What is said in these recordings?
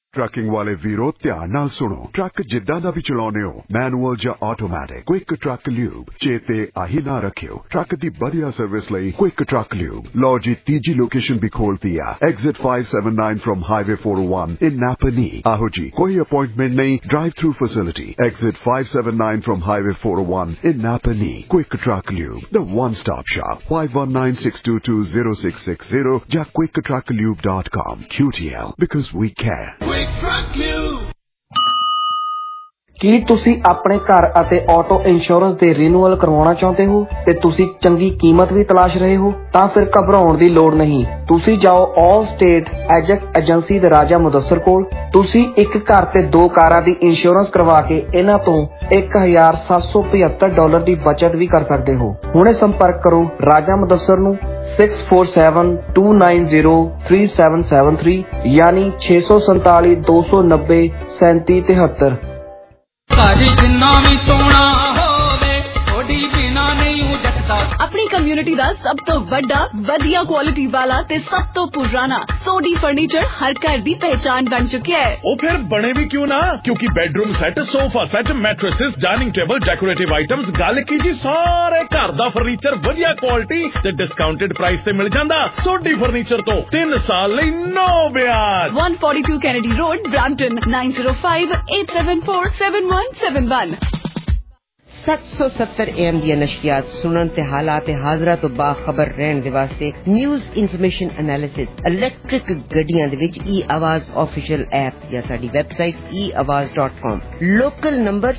Trucking वाले वीरो ध्यान नाल सुनो। ट्रक जिद्दां दा भी चलाउने हो, मैनुअल या ऑटोमैटिक, क्विक ट्रक ल्यूब चेते आही ना रखियो। ट्रक दी बढ़िया सर्विस लई क्विक ट्रक ल्यूब। लो जी तीजी लोकेशन भी खोलती है, exit 579 from highway 401 in Napanee. आहो जी कोई अपॉइंटमेंट नहीं, drive through facility, exit 579 from highway 401 in Napanee. Quick truck lube, the one stop shop, 5196220660 या quicktrucklube.com। QTL, because we care। ਕੀ ਤੁਸੀਂ ਆਪਣੇ ਘਰ ਅਤੇ ਆਟੋ ਇੰਸ਼ੋਰੈਂਸ ਦੇ ਰੀਨਿਊਅਲ ਕਰਵਾਉਣਾ ਚਾਹੁੰਦੇ ਹੋ ਤੇ ਤੁਸੀਂ ਚੰਗੀ ਕੀਮਤ ਵੀ ਤਲਾਸ਼ ਰਹੇ ਹੋ? ਤਾਂ ਫਿਰ ਘਬਰਾਉਣ ਦੀ ਲੋੜ ਨਹੀਂ। ਤੁਸੀਂ ਜਾਓ ਆਲ ਸਟੇਟ ਏਜੰਸੀ ਦੇ ਰਾਜਾ ਮੁਦੱਸਰ ਕੋਲ। ਤੁਸੀਂ ਇੱਕ ਘਰ ਤੇ 2 ਕਾਰਾਂ ਦੀ ਇੰਸ਼ੋਰੈਂਸ ਕਰਵਾ ਕੇ ਇਹਨਾਂ ਤੋਂ $1,775 ਦੀ ਬਚਤ ਵੀ ਕਰ ਸਕਦੇ ਹੋ। ਹੁਣੇ ਸੰਪਰਕ ਕਰੋ ਰਾਜਾ ਮੁਦੱਸਰ ਨੂੰ 6472903773 यानी 647-290-3773। अपनी कम्युनिटी दा सब तो बड़ा वधिया क्वालिटी वाला ते सब तो पुराना सोडी फर्नीचर हर घर दी पहचान बन चुका है। ओ फिर बने भी क्यों ना, क्योंकि bedroom set, sofa set, mattresses, dining table, decorative items, गल की जी सारे घर दा फर्नीचर वधिया क्वालिटी ते डिस्काउंटेड प्राइस ते मिल जांदा। सोडी फर्नीचर तो 3 साल लई नो ब्याज। 142 कैनेडी रोड, ब्रैम्पटन 9058747171। 770 AM ਦੀਆਂ ਨਸ਼ਰੀਆਤ ਸੁਣਨ ਤੇ ਹਾਲਾਤ ਹਾਜ਼ਰਾ ਤੋਂ ਬਾਖਬਰ ਰਹਿਣ ਦੇ ਵਾਸਤੇ ਨਿਊਜ਼ ਇਨਫੋਰਮੇਸ਼ਨ ਐਨਾਲਿਸਿਸ ਇਲੈਕਟ੍ਰਿਕ ਗੱਡੀਆਂ ਦੇ ਵਿੱਚ e-आवाज ਆਫੀਸ਼ੀਅਲ ਐਪ ਜਾਂ ਸਾਡੀ ਵੈਬਸਾਈਟ eawaz.com। Local number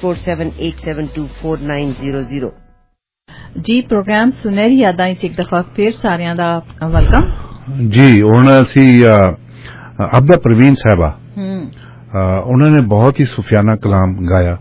6478724900। ਜੀ ਪ੍ਰੋਗਰਾਮ ਸੁਨਹਿਰੀ ਯਾਦਾਂ ਵਿੱਚ ਇੱਕ ਦਫਾ ਫਿਰ ਸਾਰਿਆਂ ਦਾ ਵੈਲਕਮ ਜੀ। ਹੁਣ ਅਸੀਂ ਅਬਦਾ ਪ੍ਰਵੀਨ ਸਾਹਿਬਾ ਉਹਨਾਂ ਨੇ ਬਹੁਤ ਹੀ ਸੁਫਿਆਨਾ ਕਲਾਮ ਗਾਇਆ।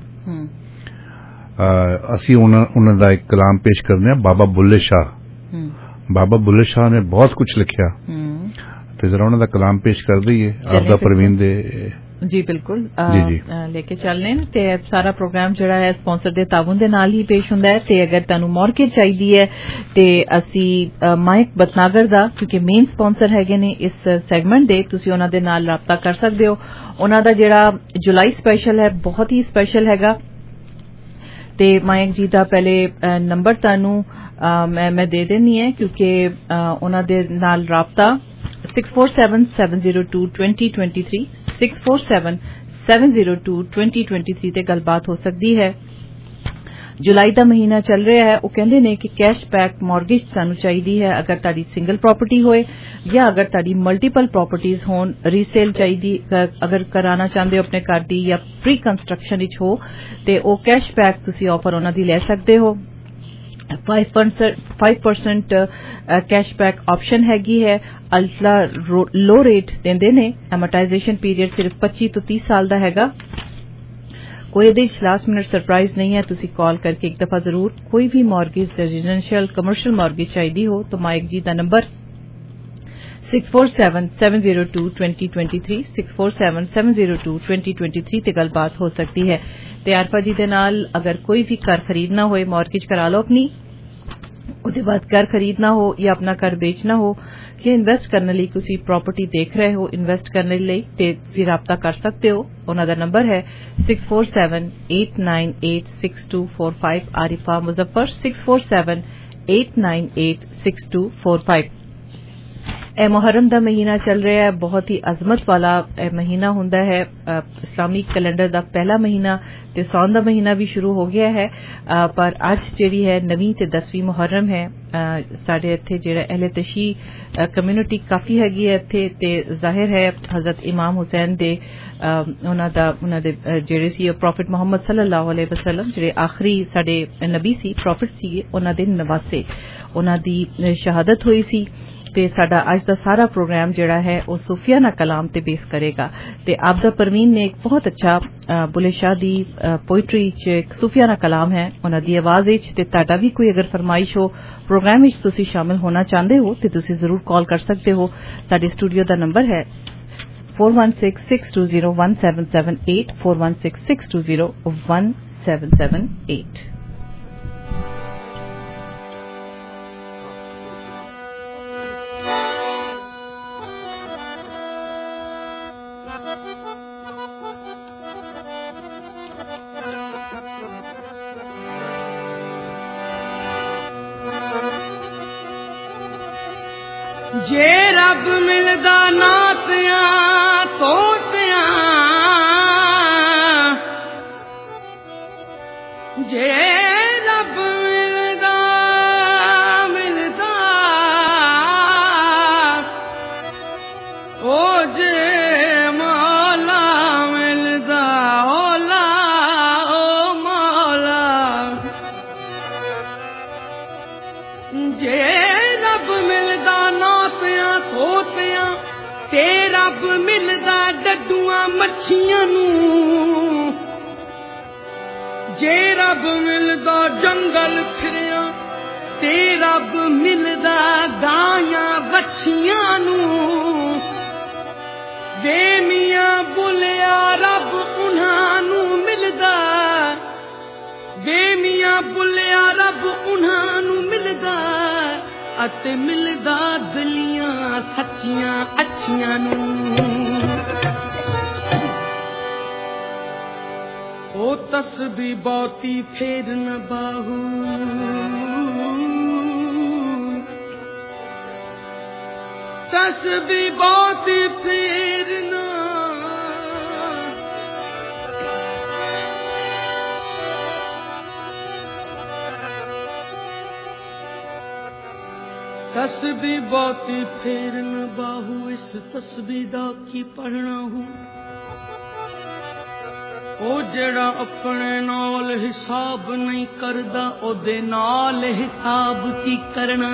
ਅਸੀਂ ਉਹਨਾਂ ਦਾ ਇੱਕ ਕਲਾਮ ਪੇਸ਼ ਕਰਦੇ ਹਾਂ, ਬਾਬਾ ਬੁੱਲੇ ਸ਼ਾਹ। ਬਾਬਾ ਬੁੱਲੇ ਸ਼ਾਹ ਨੇ ਬਹੁਤ ਕੁਝ ਲਿਖਿਆ ਤੇ ਜਰਾ ਉਹਨਾਂ ਦਾ ਕਲਾਮ ਪੇਸ਼ ਕਰ ਦਈਏ ਆਪਦਾ ਪ੍ਰਵੀਨ ਦੇ। ਜੀ ਬਿਲਕੁਲ ਲੈ ਕੇ ਚੱਲਨੇ ਤੇ ਸਾਰਾ ਪ੍ਰੋਗਰਾਮ ਜਿਹੜਾ ਹੈ ਸਪਾਂਸਰ ਦੇ ਤਾਵੁਨ ਦੇ ਨਾਲ ਹੀ ਪੇਸ਼ ਹੁੰਦਾ ਹੈ। ਤੇ ਅਗਰ ਤੁਹਾਨੂੰ ਮਾਰਕੀਟ ਚਾਹੀਦੀ ਹੈ ਤੇ ਅਸੀਂ ਮਾਈਕ ਬਤਨਾਗਰ ਦਾ ਕਿਉਂਕਿ ਮੇਨ ਸਪਾਂਸਰ ਹੈਗੇ ਨੇ ਇਸ ਸੈਗਮੈਂਟ ਦੇ, ਤੁਸੀਂ ਉਹਨਾਂ ਦੇ ਨਾਲ ਰਾਬਤਾ ਕਰ ਸਕਦੇ ਹੋ। ਉਹਨਾਂ ਦਾ ਜਿਹੜਾ ਜੁਲਾਈ ਸਪੈਸ਼ਲ ਹੈ ਬਹੁਤ ਹੀ ਸਪੈਸ਼ਲ ਹੈਗਾ ਤੇ ਮਾਇਕ ਜੀ ਦਾ ਪਹਿਲੇ ਨੰਬਰ ਤੁਹਾਨੂੰ ਮੈਂ ਦੇ ਦੇਣੀ ਹੈ ਕਿਉਂਕਿ ਉਹਨਾਂ ਦੇ ਨਾਲ ਰਾਬਤਾ 6477022023 6477022023 ਤੇ ਗੱਲਬਾਤ ਹੋ ਸਕਦੀ ਹੈ। जुलाई का महीना चल रहा है। वो कहते हैं कि कैशबैक मॉर्गेज सानू चाहिए है अगर ताड़ी सिंगल प्रॉपर्टी होए या अगर ताड़ी मल्टीपल प्रॉपर्टीज होन, रीसेल चाहिए अगर कराना चाहते हो अपने घर की या प्री कंस्ट्रक्शन हो तो वो कैशबैक तुसी ऑफर उन्हां दी ले सकते हो। 5% कैशबैक ऑप्शन हैगी है। अल्ट्रा लो रेट देंदे ने। एमोटाइजेशन पीरियड सिर्फ 25 तो 30 साल का हैगा। कोई ਇਹਦੇ ਲਾਸਟ ਮਿੰਟ ਸਰਪ੍ਰਾਈਜ਼ नहीं है। तुसी कॉल करके एक दफा जरूर कोई भी मॉर्गेज रेजिडेंशियल कमर्शियल मॉर्गेज चाहिए हो तो माइक जी का नंबर 6477022023 6477022023 ते गलबात हो सकती है। ते आरफा जी दे नाल अगर कोई भी घर खरीदना होए मॉर्गेज करा लो अपनी, उसके बाद घर खरीदना हो या अपना घर बेचना हो या इन्वेस्ट करने लिए किसी प्रॉपर्टी देख रहे हो इन्वेस्ट करने लिए ते तुसी राब्ता कर सकते हो। उनका नंबर है 6478986245। आरिफा मुजफ्फर 6478986245। मुहर्रम का महीना चल रहा है, बहुत ही अजमत वाला महीना हुंदा है। इस्लामिक कैलेंडर का पहला महीना ते सौन का महीना भी शुरू हो गया है। पर अज जिहड़ी है 9वीं ते 10वीं मुहर्रम है। साडे इत्थे जिहड़ा अहले तशी कम्युनिटी काफ़ी हैगी है इत्थे ते जाहिर है हज़रत इमाम हुसैन दे उन्हां दे जिहड़े सी प्रॉफिट मुहम्मद सल्लल्लाहु अलैहि वसल्लम जिहड़े आखिरी साडे नबी सी प्रॉफिट सी उन्हां दे नवासे उन्हां दी शहादत हुई सी। ते साडा अज दा सारा प्रोग्राम जिहड़ा है वो सूफियाना कलाम ते बेस करेगा। ते आपदा परवीन ने एक बहुत अच्छा बुले शाह दी पोइट्री च एक सूफियाना कलाम है उन्हां दी आवाज़ विच। ते तुहाडा भी कोई अगर फरमाइश हो प्रोग्राम विच तुसी शामिल होना चाहते हो तो तुसी जरूर कॉल कर सकते हो। साडे स्टूडियो दा नंबर है 4166201778 4166201778। जे रब मिलदा नातियां तोतियां, जे रब मिलदा ओ जे मौला मिलदा ओला ओ मौला, जे रब मिलदा नातियां तोतियां ते रब मिलदा डड्डूआं मच्छियां नूं, जे रब मिलदा जंगल फिरिया ते रब मिलदा गायां बच्छियां नूं, वे मियां बुलिया रब उन्हां नूं मिलदा, वे मियां बुलिया रब उन्हां नूं मिलदा, अते मिलदा दिलियां सच्चियां अच्छियां नूं। ओ तस्बी बहुती फेर न बाहू, तस्बी बहुती फेर न, तस्बी बहुती फेर न बाहू, इस तस्बी दा की पढ़ना हूं, ओ जेड़ा अपने नाल हिसाब नहीं करदा ओदे नाल हिसाब की करना।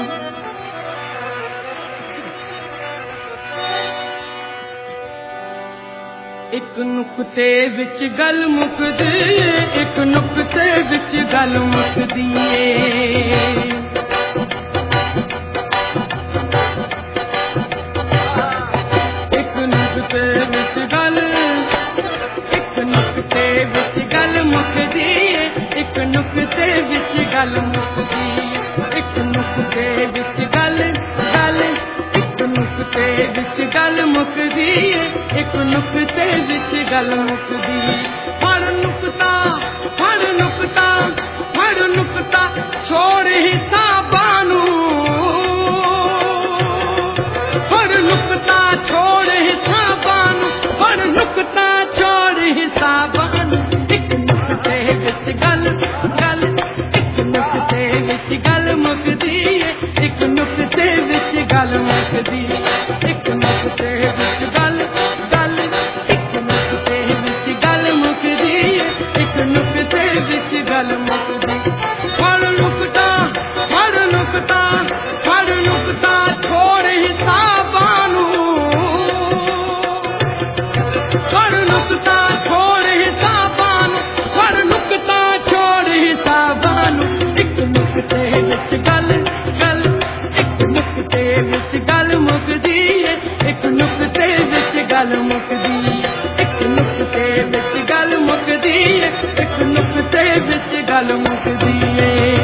एक नुक्ते विच गल मुकदी, एक नुक्ते विच गल मुकदी ए, एक नुक्ते विच गल, एक नुक्ते विच गल मुकदी ए, एक नुक्ते विच गल मुकदी, एक नुक्ते विच गल गल, एक नुक्ते विच गल मुकदी ए, एक नुक्ते विच गल मुकदी। हर नुक्ता हर नुक्ता हर नुक्ता छोड़ हिसाबां नूं, हर नुक्ता छोड़ हिसाबां नूं, हर नुक्ता छोड़ हिसाबां नूं, एक नुक्ते विच गल गल, एक नुक्ते विच गल मुकदी ए, एक नुक्ते विच गल मुकदी, एक नुक्ते विच गल गल, एक नुक्ते विच गल मुकदी ए, एक नुक्ते विच गल मुकदी। हर नुक्ता हर नुक्ता हर नुक्ता छोड़ हिसाबां नूं, हर नुक्ता छोड़ हिसाबां नूं, हर नुक्ता छोड़ हिसाबां नूं, एक नुक्ते विच गल गल, एक नुक्ते विच गल मुकदी ए, एक नुक्ते विच गल मुकदी, एक नुक्ते विच गल मुकदी ए, एक नुक्ते विच गल मुकदी ए।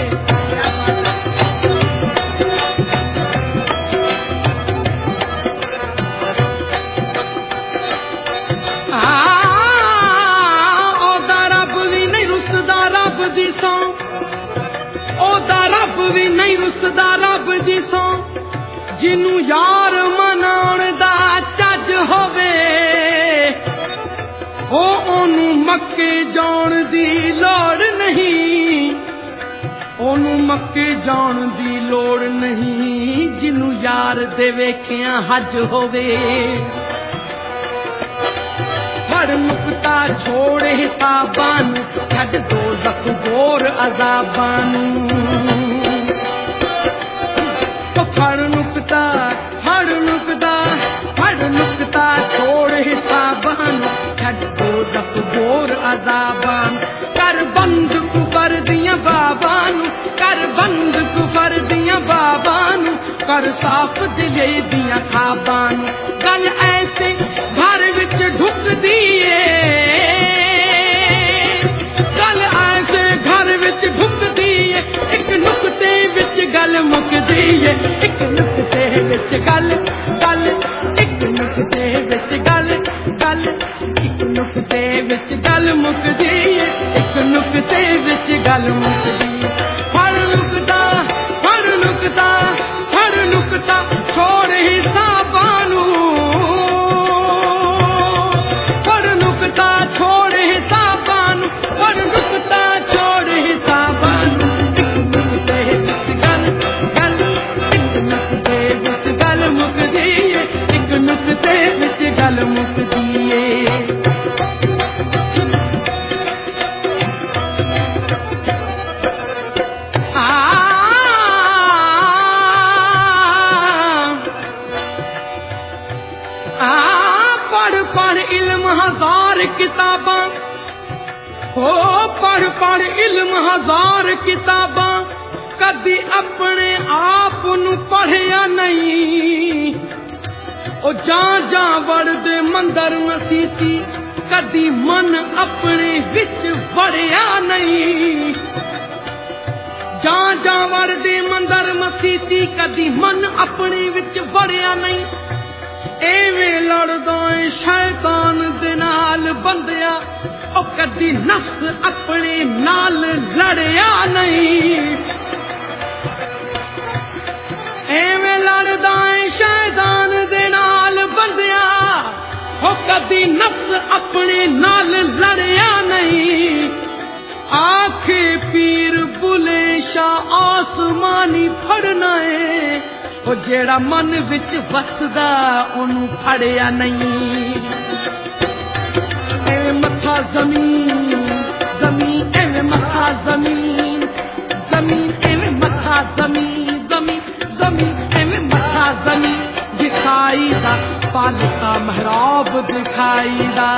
ओदा रब भी नहीं रुसदा रब दी सौ, ओदा रब भी नहीं रुसदा रब दी सौ, जिन्नू यार मनाउण दा चज होवे, ओनू मक्के जाण दी लोड़ नहीं, ओनू मक्के जाण दी लोड़ नहीं, जिन्नू यार दे वेखिया हज होवे। हर नुक्ता छोड़ हिसाबां नूं, छड्ड दोज़ख गोर अज़ाबां नूं, हर नुक्ता हर नुक्ता हर नुक्ता छोड़ हिसाबां नूं, छड्ड दोज़ख गोर अज़ाबां नूं, कर बंद कुफर दियां बाबां नूं, कर बंद कुफर दियां बाबां नूं, कर साफ दिले दियां खाबां नूं, गल ऐसे घर विच ढुकदी ए, गल ऐसे घर विच ढुकदी ए, एक नुक्ते विच गल मुकदी ए, एक नुक्ते विच गल गल, एक नुक्ते विच गल नुक्ते विच गल मुकदी है, एक नुक्ते विच गल मुकदी। फड़ नुक्ता फड़ नुक्ता फड़ नुक्ता छोड़ हिसाबां नूं, फड़ नुक्ता छोड़ हिसाबां नूं, फड़ नुक्ता छोड़ हिसाबां नूं। एक नुक्ते विच गल गल, एक नुक्ते विच गल मुकदी है, एक नुक्ते विच गल मुकदी है। हजार किताबां हो पढ़ पढ़ इल्म हजार किताबां, कदी अपने आप नू पढ़िया नहीं। ओ जा जा वड़दे मंदर मसीती, कदी मन अपने विच वड़िया नहीं। जा जा वड़दे मंदर मसीती, कदी मन अपने विच वड़िया नहीं। एवें लड़दा है शैतान दे नाल बंदिया, ओ कदी नफ्स अपने नाल लड़िया नहीं। एवें लड़दा है शैतान दे नाल बंदिया, ओ कदी नफ्स अपने नाल लड़िया नहीं। आखे पीर बुले शाह आसमानी फड़ना है, ओ जेड़ा मन विच वसदा ओनू फड़िया नहीं। एवें मथा जमीन जमीन, एवें मथा जमीन जमीन, एवें मथा जमीन जमीन जमीन, एवें मथा जमीन दिखाई दा, पालता महराब दिखाई दा।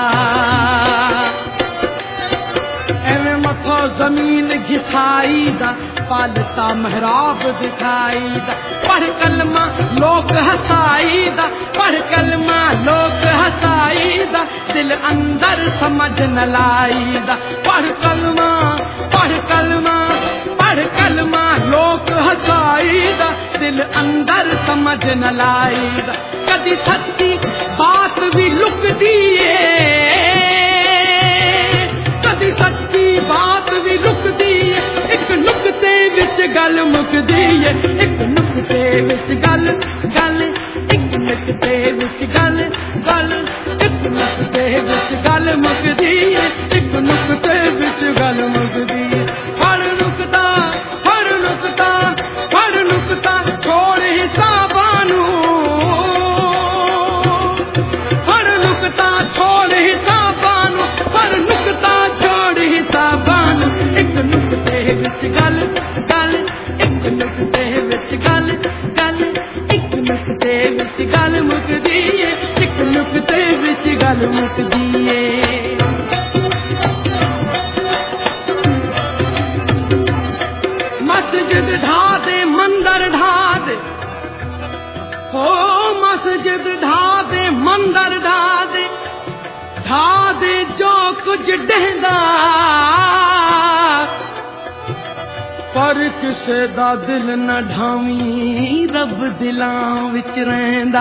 एवें मथा जमीन घिसाई दा, पालता महराब दिखाई दा। पढ़ कलमा लोग हसाई दा, पढ़ कलमा लोग हसाई दा, दिल अंदर समझ न लाई दा। पढ़ कलमा पढ़ कलमा पढ़ कलमा लोग हसाई दा, दिल अंदर समझ न लाई दा। कदी सच्ची बात भी लुकदी है, कदी सच्ची बात भी लुकदी है, एक नुक्ते विच गल मुकदी है, एक नुक्ते विच गल गल, एक नुक्ते विच गल गल, एक नुक्ते विच गल मुकदी है, एक नुक्ते विच गल मुकदी है। फड़ नुक्ता फड़ नुक्ता फड़ नुक्ता छोड़ हिसाबां नूं, फड़ नुक्ता छोड़ हिसाबां नूं, फड़ नुक्ता छोड़ हिसाबां नूं। एक नुक्ते विच गल गल, एक नुक्ते विच गल गल, एक नुक्ते विच गल मुकदी है, एक नुक्ते विच गल मुकदी है। मस्जिद ढा दे मंदर ढा दे, हो मस्जिद ढा दे मंदर ढा दे, ढा दे जो कुछ डहदा, पर किसे दा दिल न ढावी, रब दिलां विच रहिंदा।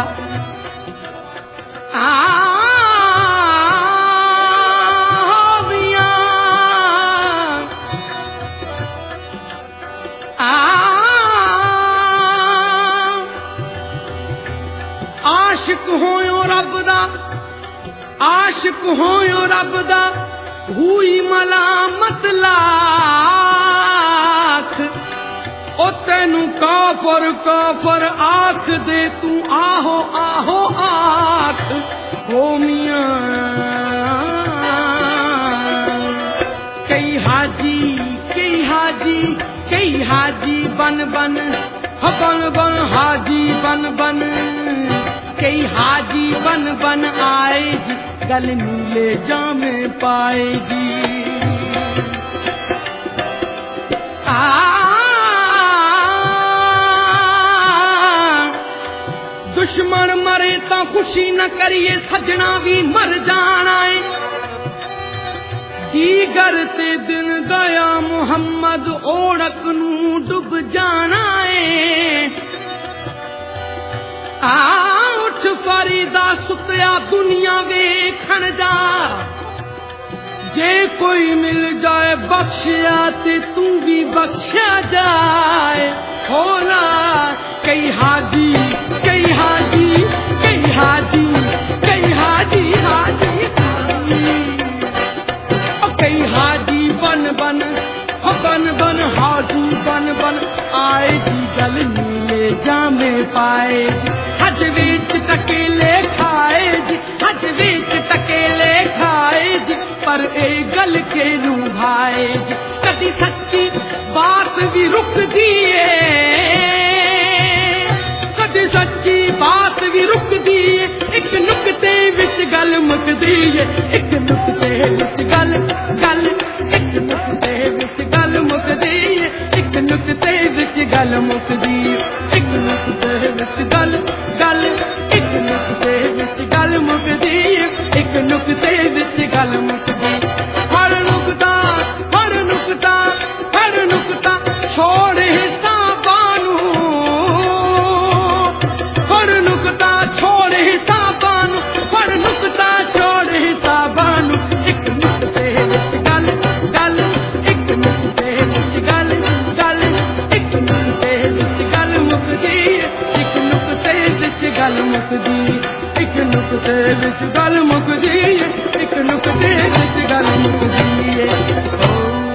आशिक होयो रब दा, आशिक होयो रब दा, हुई मलामत लाख। ओ तेनू काफर काफर आख दे, तू आहो आहो आख। हो मियां कई हाजी कई हाजी कई हाजी बन बन, बन बन हाजी बन बन, कई हाजी बन बन आए जी, गल नीले जामे पाए जी। दुश्मन मरे तो खुशी न करिए, सजना भी मर जाना है। दीगर ते दिन गया मुहम्मद, ओढ़क नू डुब जाना है। उठ फरीदा सुतिया दुनिया वेखण जा, कोई मिल जाए बख्शिया ते तू भी बख्शा जाए होला कई हाजी कई हाजी कई हाजी कई हाजी हाजी कई हाजी बन बन बन बन हाजी बन बन आए जी गल नीले जामे पाए हज विच टकेले खाए जी हज विच टकेले खाए जी पर ए गल के नू भाए जी कदी सच्ची बात भी रुक दिए कदी सच्ची बात भी रुक दिए एक नुक्ते विच गल मुक दिए एक नुक्ते विच गल गल एक नुक्ते विच गल मुक दिए एक नुक्ते विच गल मुक दिए एक नुक्ते विच गल गल एक नुक्ते विच गल मुक दिए एक नुक्ते विच गल मुक दिए हर नुक्ता छोड़ हिसाबानू हर नुक्ता छोड़ हिसाबानू हर नुक्ता छोड़ हिसाबानू एक नुक्ते विच गल गल एक नुक्ते विच गल गल एक नुक्ते विच गल मुकदी एक नुक्ते विच गल मुकदी एक नुक्ते विच गल मुकदी एक नुक्ते विच गल मुकदी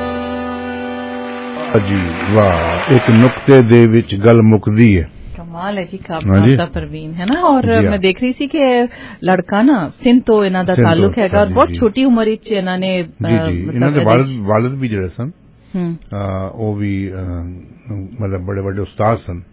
जी वाह एक नुक्ते दे विच गल मुकदी है कमाल है जी काबा परवीन है ना और मैं देख रही थी कि लड़का ना सिंध तो इन्हां दा ताल्लुक हैगा और बहुत छोटी उम्र विच इन्हां ने इन्हां दे वालिद भी जेड़े सन वो भी मतलब बड़े बड़े उस्ताद सन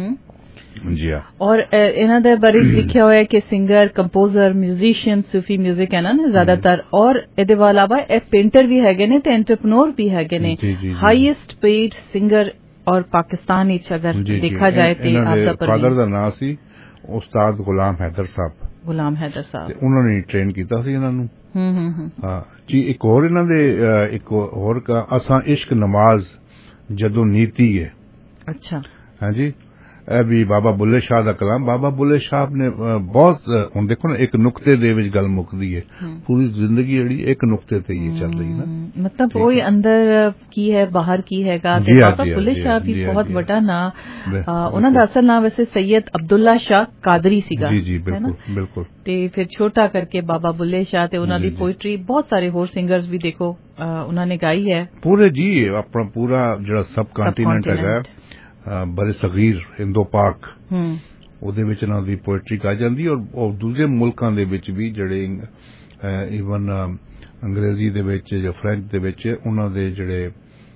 जी हाँ और इन्हां दे बारे लिखिया होया कि सिंगर कंपोजर म्यूजिशियन सूफी म्यूजिक है ना ज्यादातर और इहदे अलावा ए पेंटर भी हैगे ने ते एंटरप्रेन्योर भी हैगे ने हाईएस्ट पेड सिंगर और पाकिस्तान विच अगर देखा जाए ते आपदा फादर दा नाम सी उस्ताद गुलाम हैदर साहब उन्होंने ट्रेन कीता सी इन्हां नू हां जी एक और इन्हां दे एक और का असां इश्क नमाज जदों नीति है अच्छा हां जी भी बाबा बुल्ले शाह दा कलाम बाबा बुल्ले शाह ने बहुत हुण देखो ना एक नुक्ते दे विच गल मुकदी है पूरी जिंदगी जेहड़ी एक नुक्ते ते ही चल रही ना मतलब वही अंदर की है बाहर की हैगा ते बाबा बुल्ले शाह भी बहुत बड़ा ना उन्हां दा असल नाम वैसे सैयद अब्दुल्ला शाह कादरी सीगा जी बिल्कुल ते फिर छोटा करके बाबा बुल्ले शाह ते उन्हां दी पोइट्री बहुत सारे होर सिंगर्स भी देखो उन्हां ने गाई है पूरे जी अपना पूरा जेड़ा सब कॉन्टिनेंट है बड़े सगीर इंदो पाक ਉਹਦੇ ਵਿੱਚ ਨਾ ਦੀ ਪੋਇਟਰੀ ਗਾ ਜਾਂਦੀ ਔਰ ਦੂਜੇ ਮੁਲਕਾਂ ਦੇ ਵਿੱਚ ਵੀ ਜਿਹੜੇ ਇਵਨ ਅੰਗਰੇਜ਼ੀ ਦੇ ਵਿੱਚ ਜਾਂ ਫ੍ਰੈਂਚ ਦੇ ਵਿੱਚ ਉਹਨਾਂ ਦੇ ਜਿਹੜੇ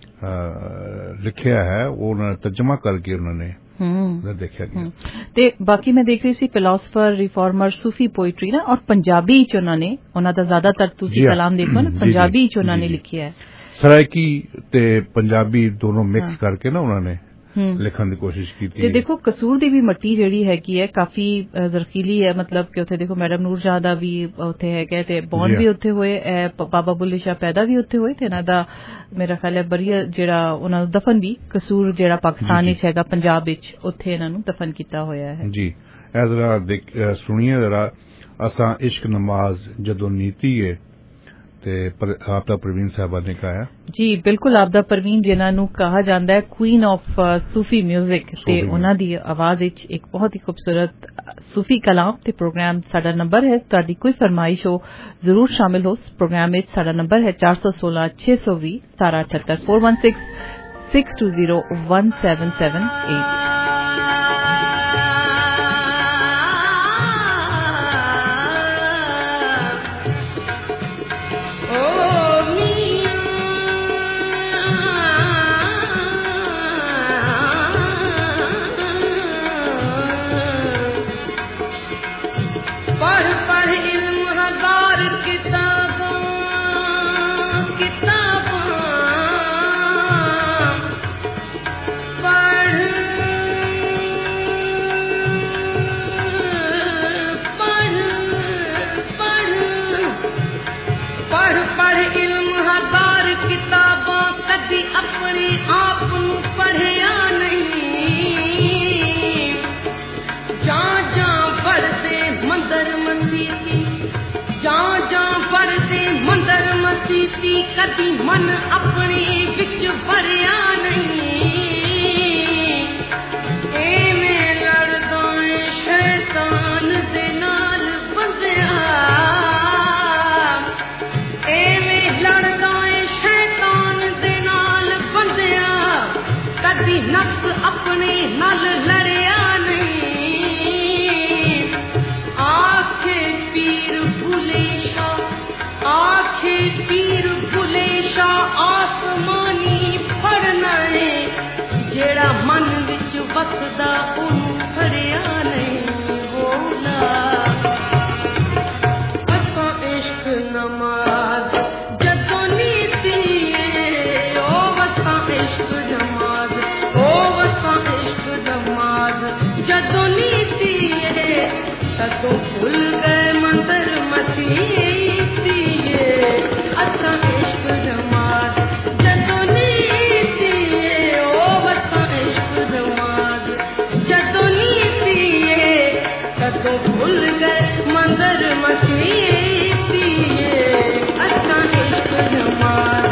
ਲਿਖਿਆ ਹੈ ਉਹ ਉਹਨਾਂ ਤਰਜਮਾ ਕਰਕੇ ਉਹਨਾਂ ਨੇ देखा गया ते बाकी मैं देख रही सी फिलोसफर रिफॉर्मर सूफी पोइट्री ना और पंजाबी च उन्होंने उन्हां दा ज्यादातर तुसी कलाम देखो ना पंजाबी च उन्होंने लिखिया है सराइकी ते पंजाबी दोनों मिक्स करके ना उन्होंने लिखण दी कोशिश की थी। देखो कसूर दी भी मट्टी जेड़ी हैगी है काफी जरकीली है मतलब कि उथे देखो मैडम नूरजहां दा भी उथे है ते बॉर्न भी उथे होए बाबा बुल्ले शाह पैदा भी उथे होए ते इन्हां दा मेरा ख्याल है बरिया जेड़ा उन्हां दा दफन भी कसूर जेड़ा पाकिस्तान विच हैगा पंजाब विच उथे इन्हां नूं दफन कीता होया है जी। ए जरा सुनिए जरा असां इश्क नमाज जदों नीति है ते आपदा परवीन साहबा ने कहा जी बिल्कुल आपदा परवीन जिन्हां नूं कहा जांदा है क्वीन ऑफ सूफी म्यूजिक ते उन्हां दी आवाज विच एक बहुत ही खूबसूरत सूफी कलाम ते प्रोग्राम साडा नंबर है तुहाडी कोई फरमाइश हो जरूर शामिल हो प्रोग्राम विच साडा नंबर है 416 620 1778 416 620 1778। जां जां पढ़दे ਮੰਦਰ ਮਸੀਤੀ ਕਦੀ ਮਨ ਆਪਣੇ ਵਿੱਚ ਭਰਿਆ ਨਹੀਂ ਐਵੇਂ ਲੜਦਾ ਏ ਸ਼ੈਤਾਨ ਦੇ ਨਾਲ ਬੰਦਿਆ ਐਵੇਂ ਲੜਦਾ ਏ ਸ਼ੈਤਾਨ ਦੇ ਨਾਲ ਬੰਦਿਆ ਕਦੀ ਨਫਸ ਆਪਣੇ ਨਾਲ ਲੜਿਆ आखे पीर भुलेशा आसमानी फड़ना है जेड़ा मन विच वसदा ओनू फड़िया नहीं बोला असा इश्क नमाज जदों नीती ओ वसा इश्क नमाज ओ वसा इश्क नमाज जदों नीती तदों भुल गए मंदिर मसीती अच्छा इश्क नमाज जदों नीती ओ वसा इश्क नमाज जदों नीती तदों भुल गए मंदिर मसीती अच्छा इश्क नमाज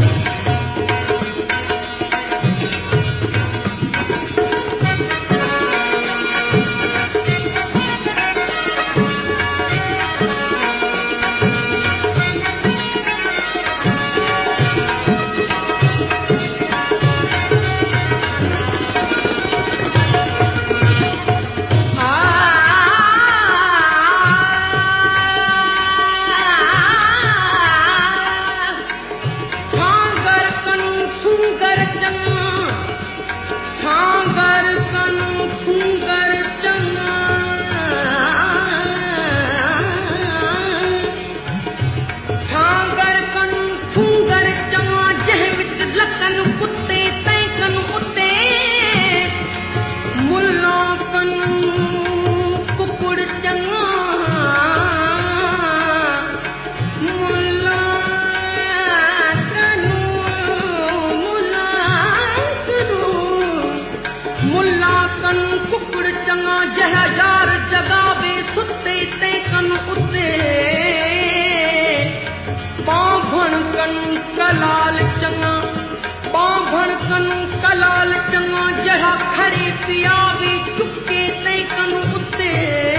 कलाल चंगा जड़ा खड़े पिया भी चुके तई कन उत्ते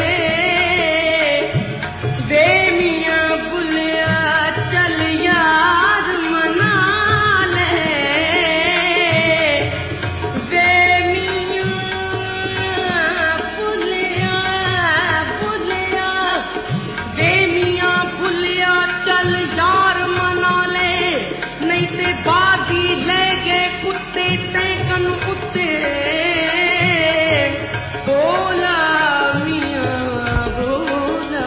वे मियां बुलिया चल यार मना ले वे मियां बुलिया बुलिया वे मियां बुलिया चल यार मना ले नहीं ते बागी ले गए कुत्ते तैकन कुत्ते बोला मियां बोला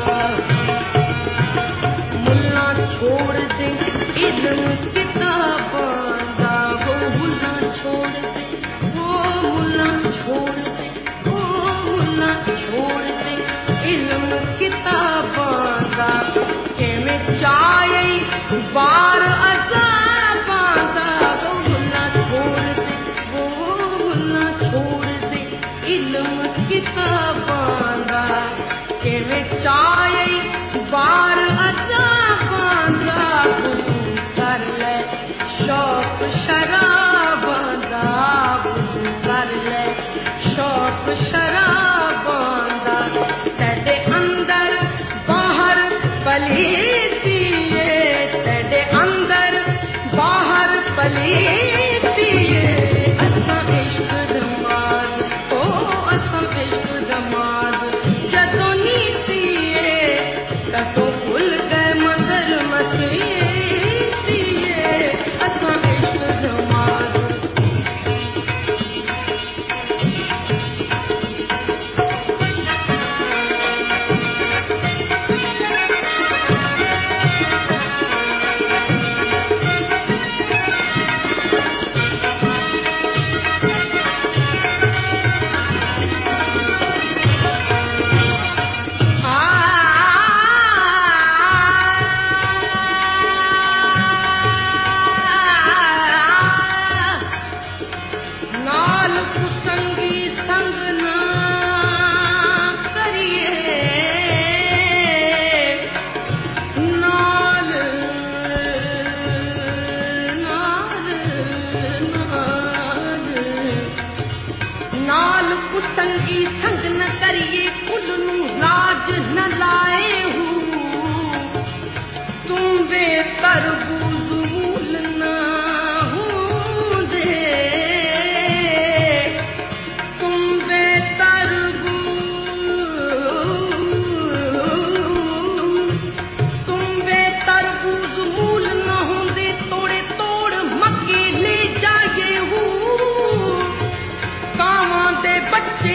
मुल्ला छोड़ दे इल्म किताबां दा वो मुल्ला छोड़ दे वो मुल्ला छोड़ दे वो मुल्ला छोड़ दे इल्म किताबां दा किवें चाहे बार अजाबां दा वो मुल्ला छोड़ दे वो मुल्ला छोड़ दे इल्म किताबां दा किवें चाहे बार अजाबां दा कर ले शौक शराबां दा कर ले शौक शराबां दा तेरे अंदर बाहर पलीती तेरे अंदर बाहर पलीती असा इश्क नमाज ओ असा इश्क नमाज जदों नीती तदों भुल गए मंदिर मसीती असा इश्क नमाज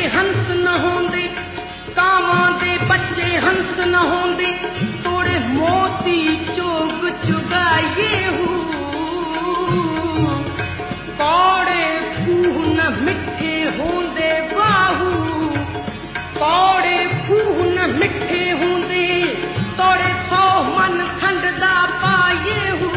ਹੰਸ ਨਾ ਹੁੰਦੇ, ਕਾਵਾਂ ਦੇ ਬੱਚੇ ਹੰਸ ਨਾ ਹੁੰਦੇ, ਤੋੜੇ ਮੋਤੀ ਚੋਗ ਚੁਗਾਈਏ ਹੂ। ਕੌੜੇ ਖੂਹ ਨ ਮਿੱਠੇ ਹੁੰਦੇ ਬਾਹੂ, ਕੌੜੇ ਖੂਹ ਨ ਮਿੱਠੇ ਹੁੰਦੇ, ਤੋੜੇ 100 ਮਨ ਖੰਡ ਦਾ ਪਾਈਏ ਹੂ।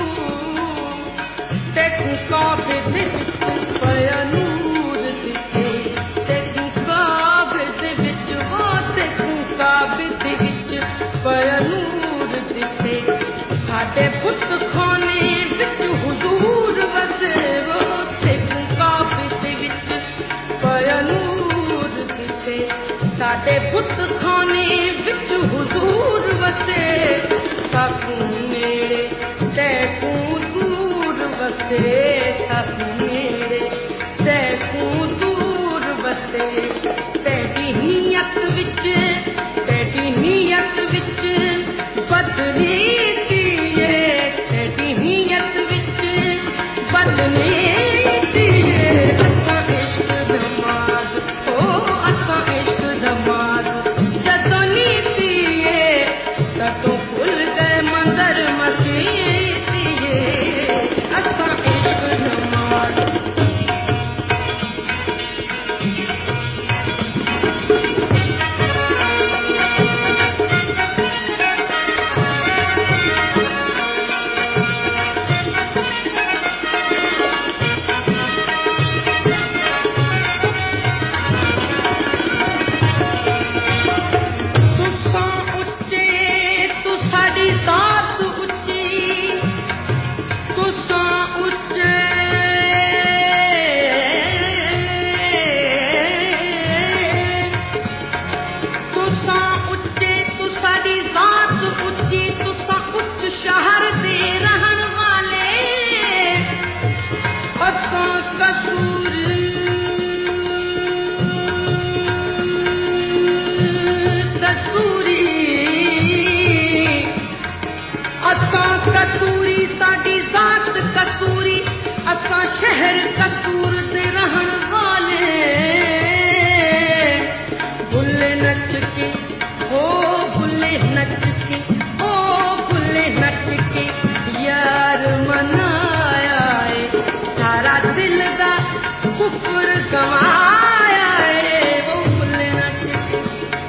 ਦੇਖੂ ਕਾਬੇ ਦੇ ਵਿੱਚ ਪਿਆ ਨੂਰ ਦਿਖੇ, ਦੇਖੂ ਕਾਬੇ ਦੇ ਵਿੱਚ, ਉਹ ਦੇਖੂ ਕਾਬੇ ਦੇ ਵਿੱਚ ਪਿਆ ਨੂਰ ਦਿਖੇ। ਸਾਡੇ ਪੁੱਤ ਖਾਨੇ ਵਿੱਚ ਹੁਜ਼ੂਰ ਵਸੇ, ਉਹ ਦੇਖੂ ਕਾਬੇ ਦੇ ਵਿੱਚ ਪਿਆ ਨੂਰ ਦਿਖੇ। ਸਾਡੇ ਪੁੱਤ ਖਾਨੇ ਵਿੱਚ ਹੁਜ਼ੂਰ ਵਸੇ, ਸਾਕੂ ਨੇੜੇ ਤੈਕੂ ਦੂਰ ਵਸੇ, ਸਾਕੂ ਨੇੜੇ ਤੈਕੂ ਦੂਰ ਵਸੇ। ਤੇਰੀ ਨੀਅਤ ਵਿੱਚ, ਤੇਰੀ ਨੀਅਤ ਵਿੱਚ ਬਦਲੀ ਦੀਏ, ਤੇਰੀ ਨੀਅਤ ਵਿੱਚ ਬਦਲੀ ਦੀਏ। ਅਸਾਂ ਇਸ਼ਕ ਨਮਾਜ਼, ਓ ਅਸਾਂ ਇਸ਼ਕ ਨਮਾਜ਼ ਜਦੋਂ ਨੀਤੀਏ, ਤਦੋਂ ਭੁੱਲ ਗਏ ਮੰਦਰ ਮਸੀਤੀਏ। ਅਸਾਂ ਇਸ਼ਕ ਨਮਾਜ਼ शहर कसूर से रहन वाले, बुल्ले नच के हो बुल्ले नच के, ओ बुल्ले नच के यार मनाया है। सारा दिल का कुफर गवाया है, वो बुल्ले नच के,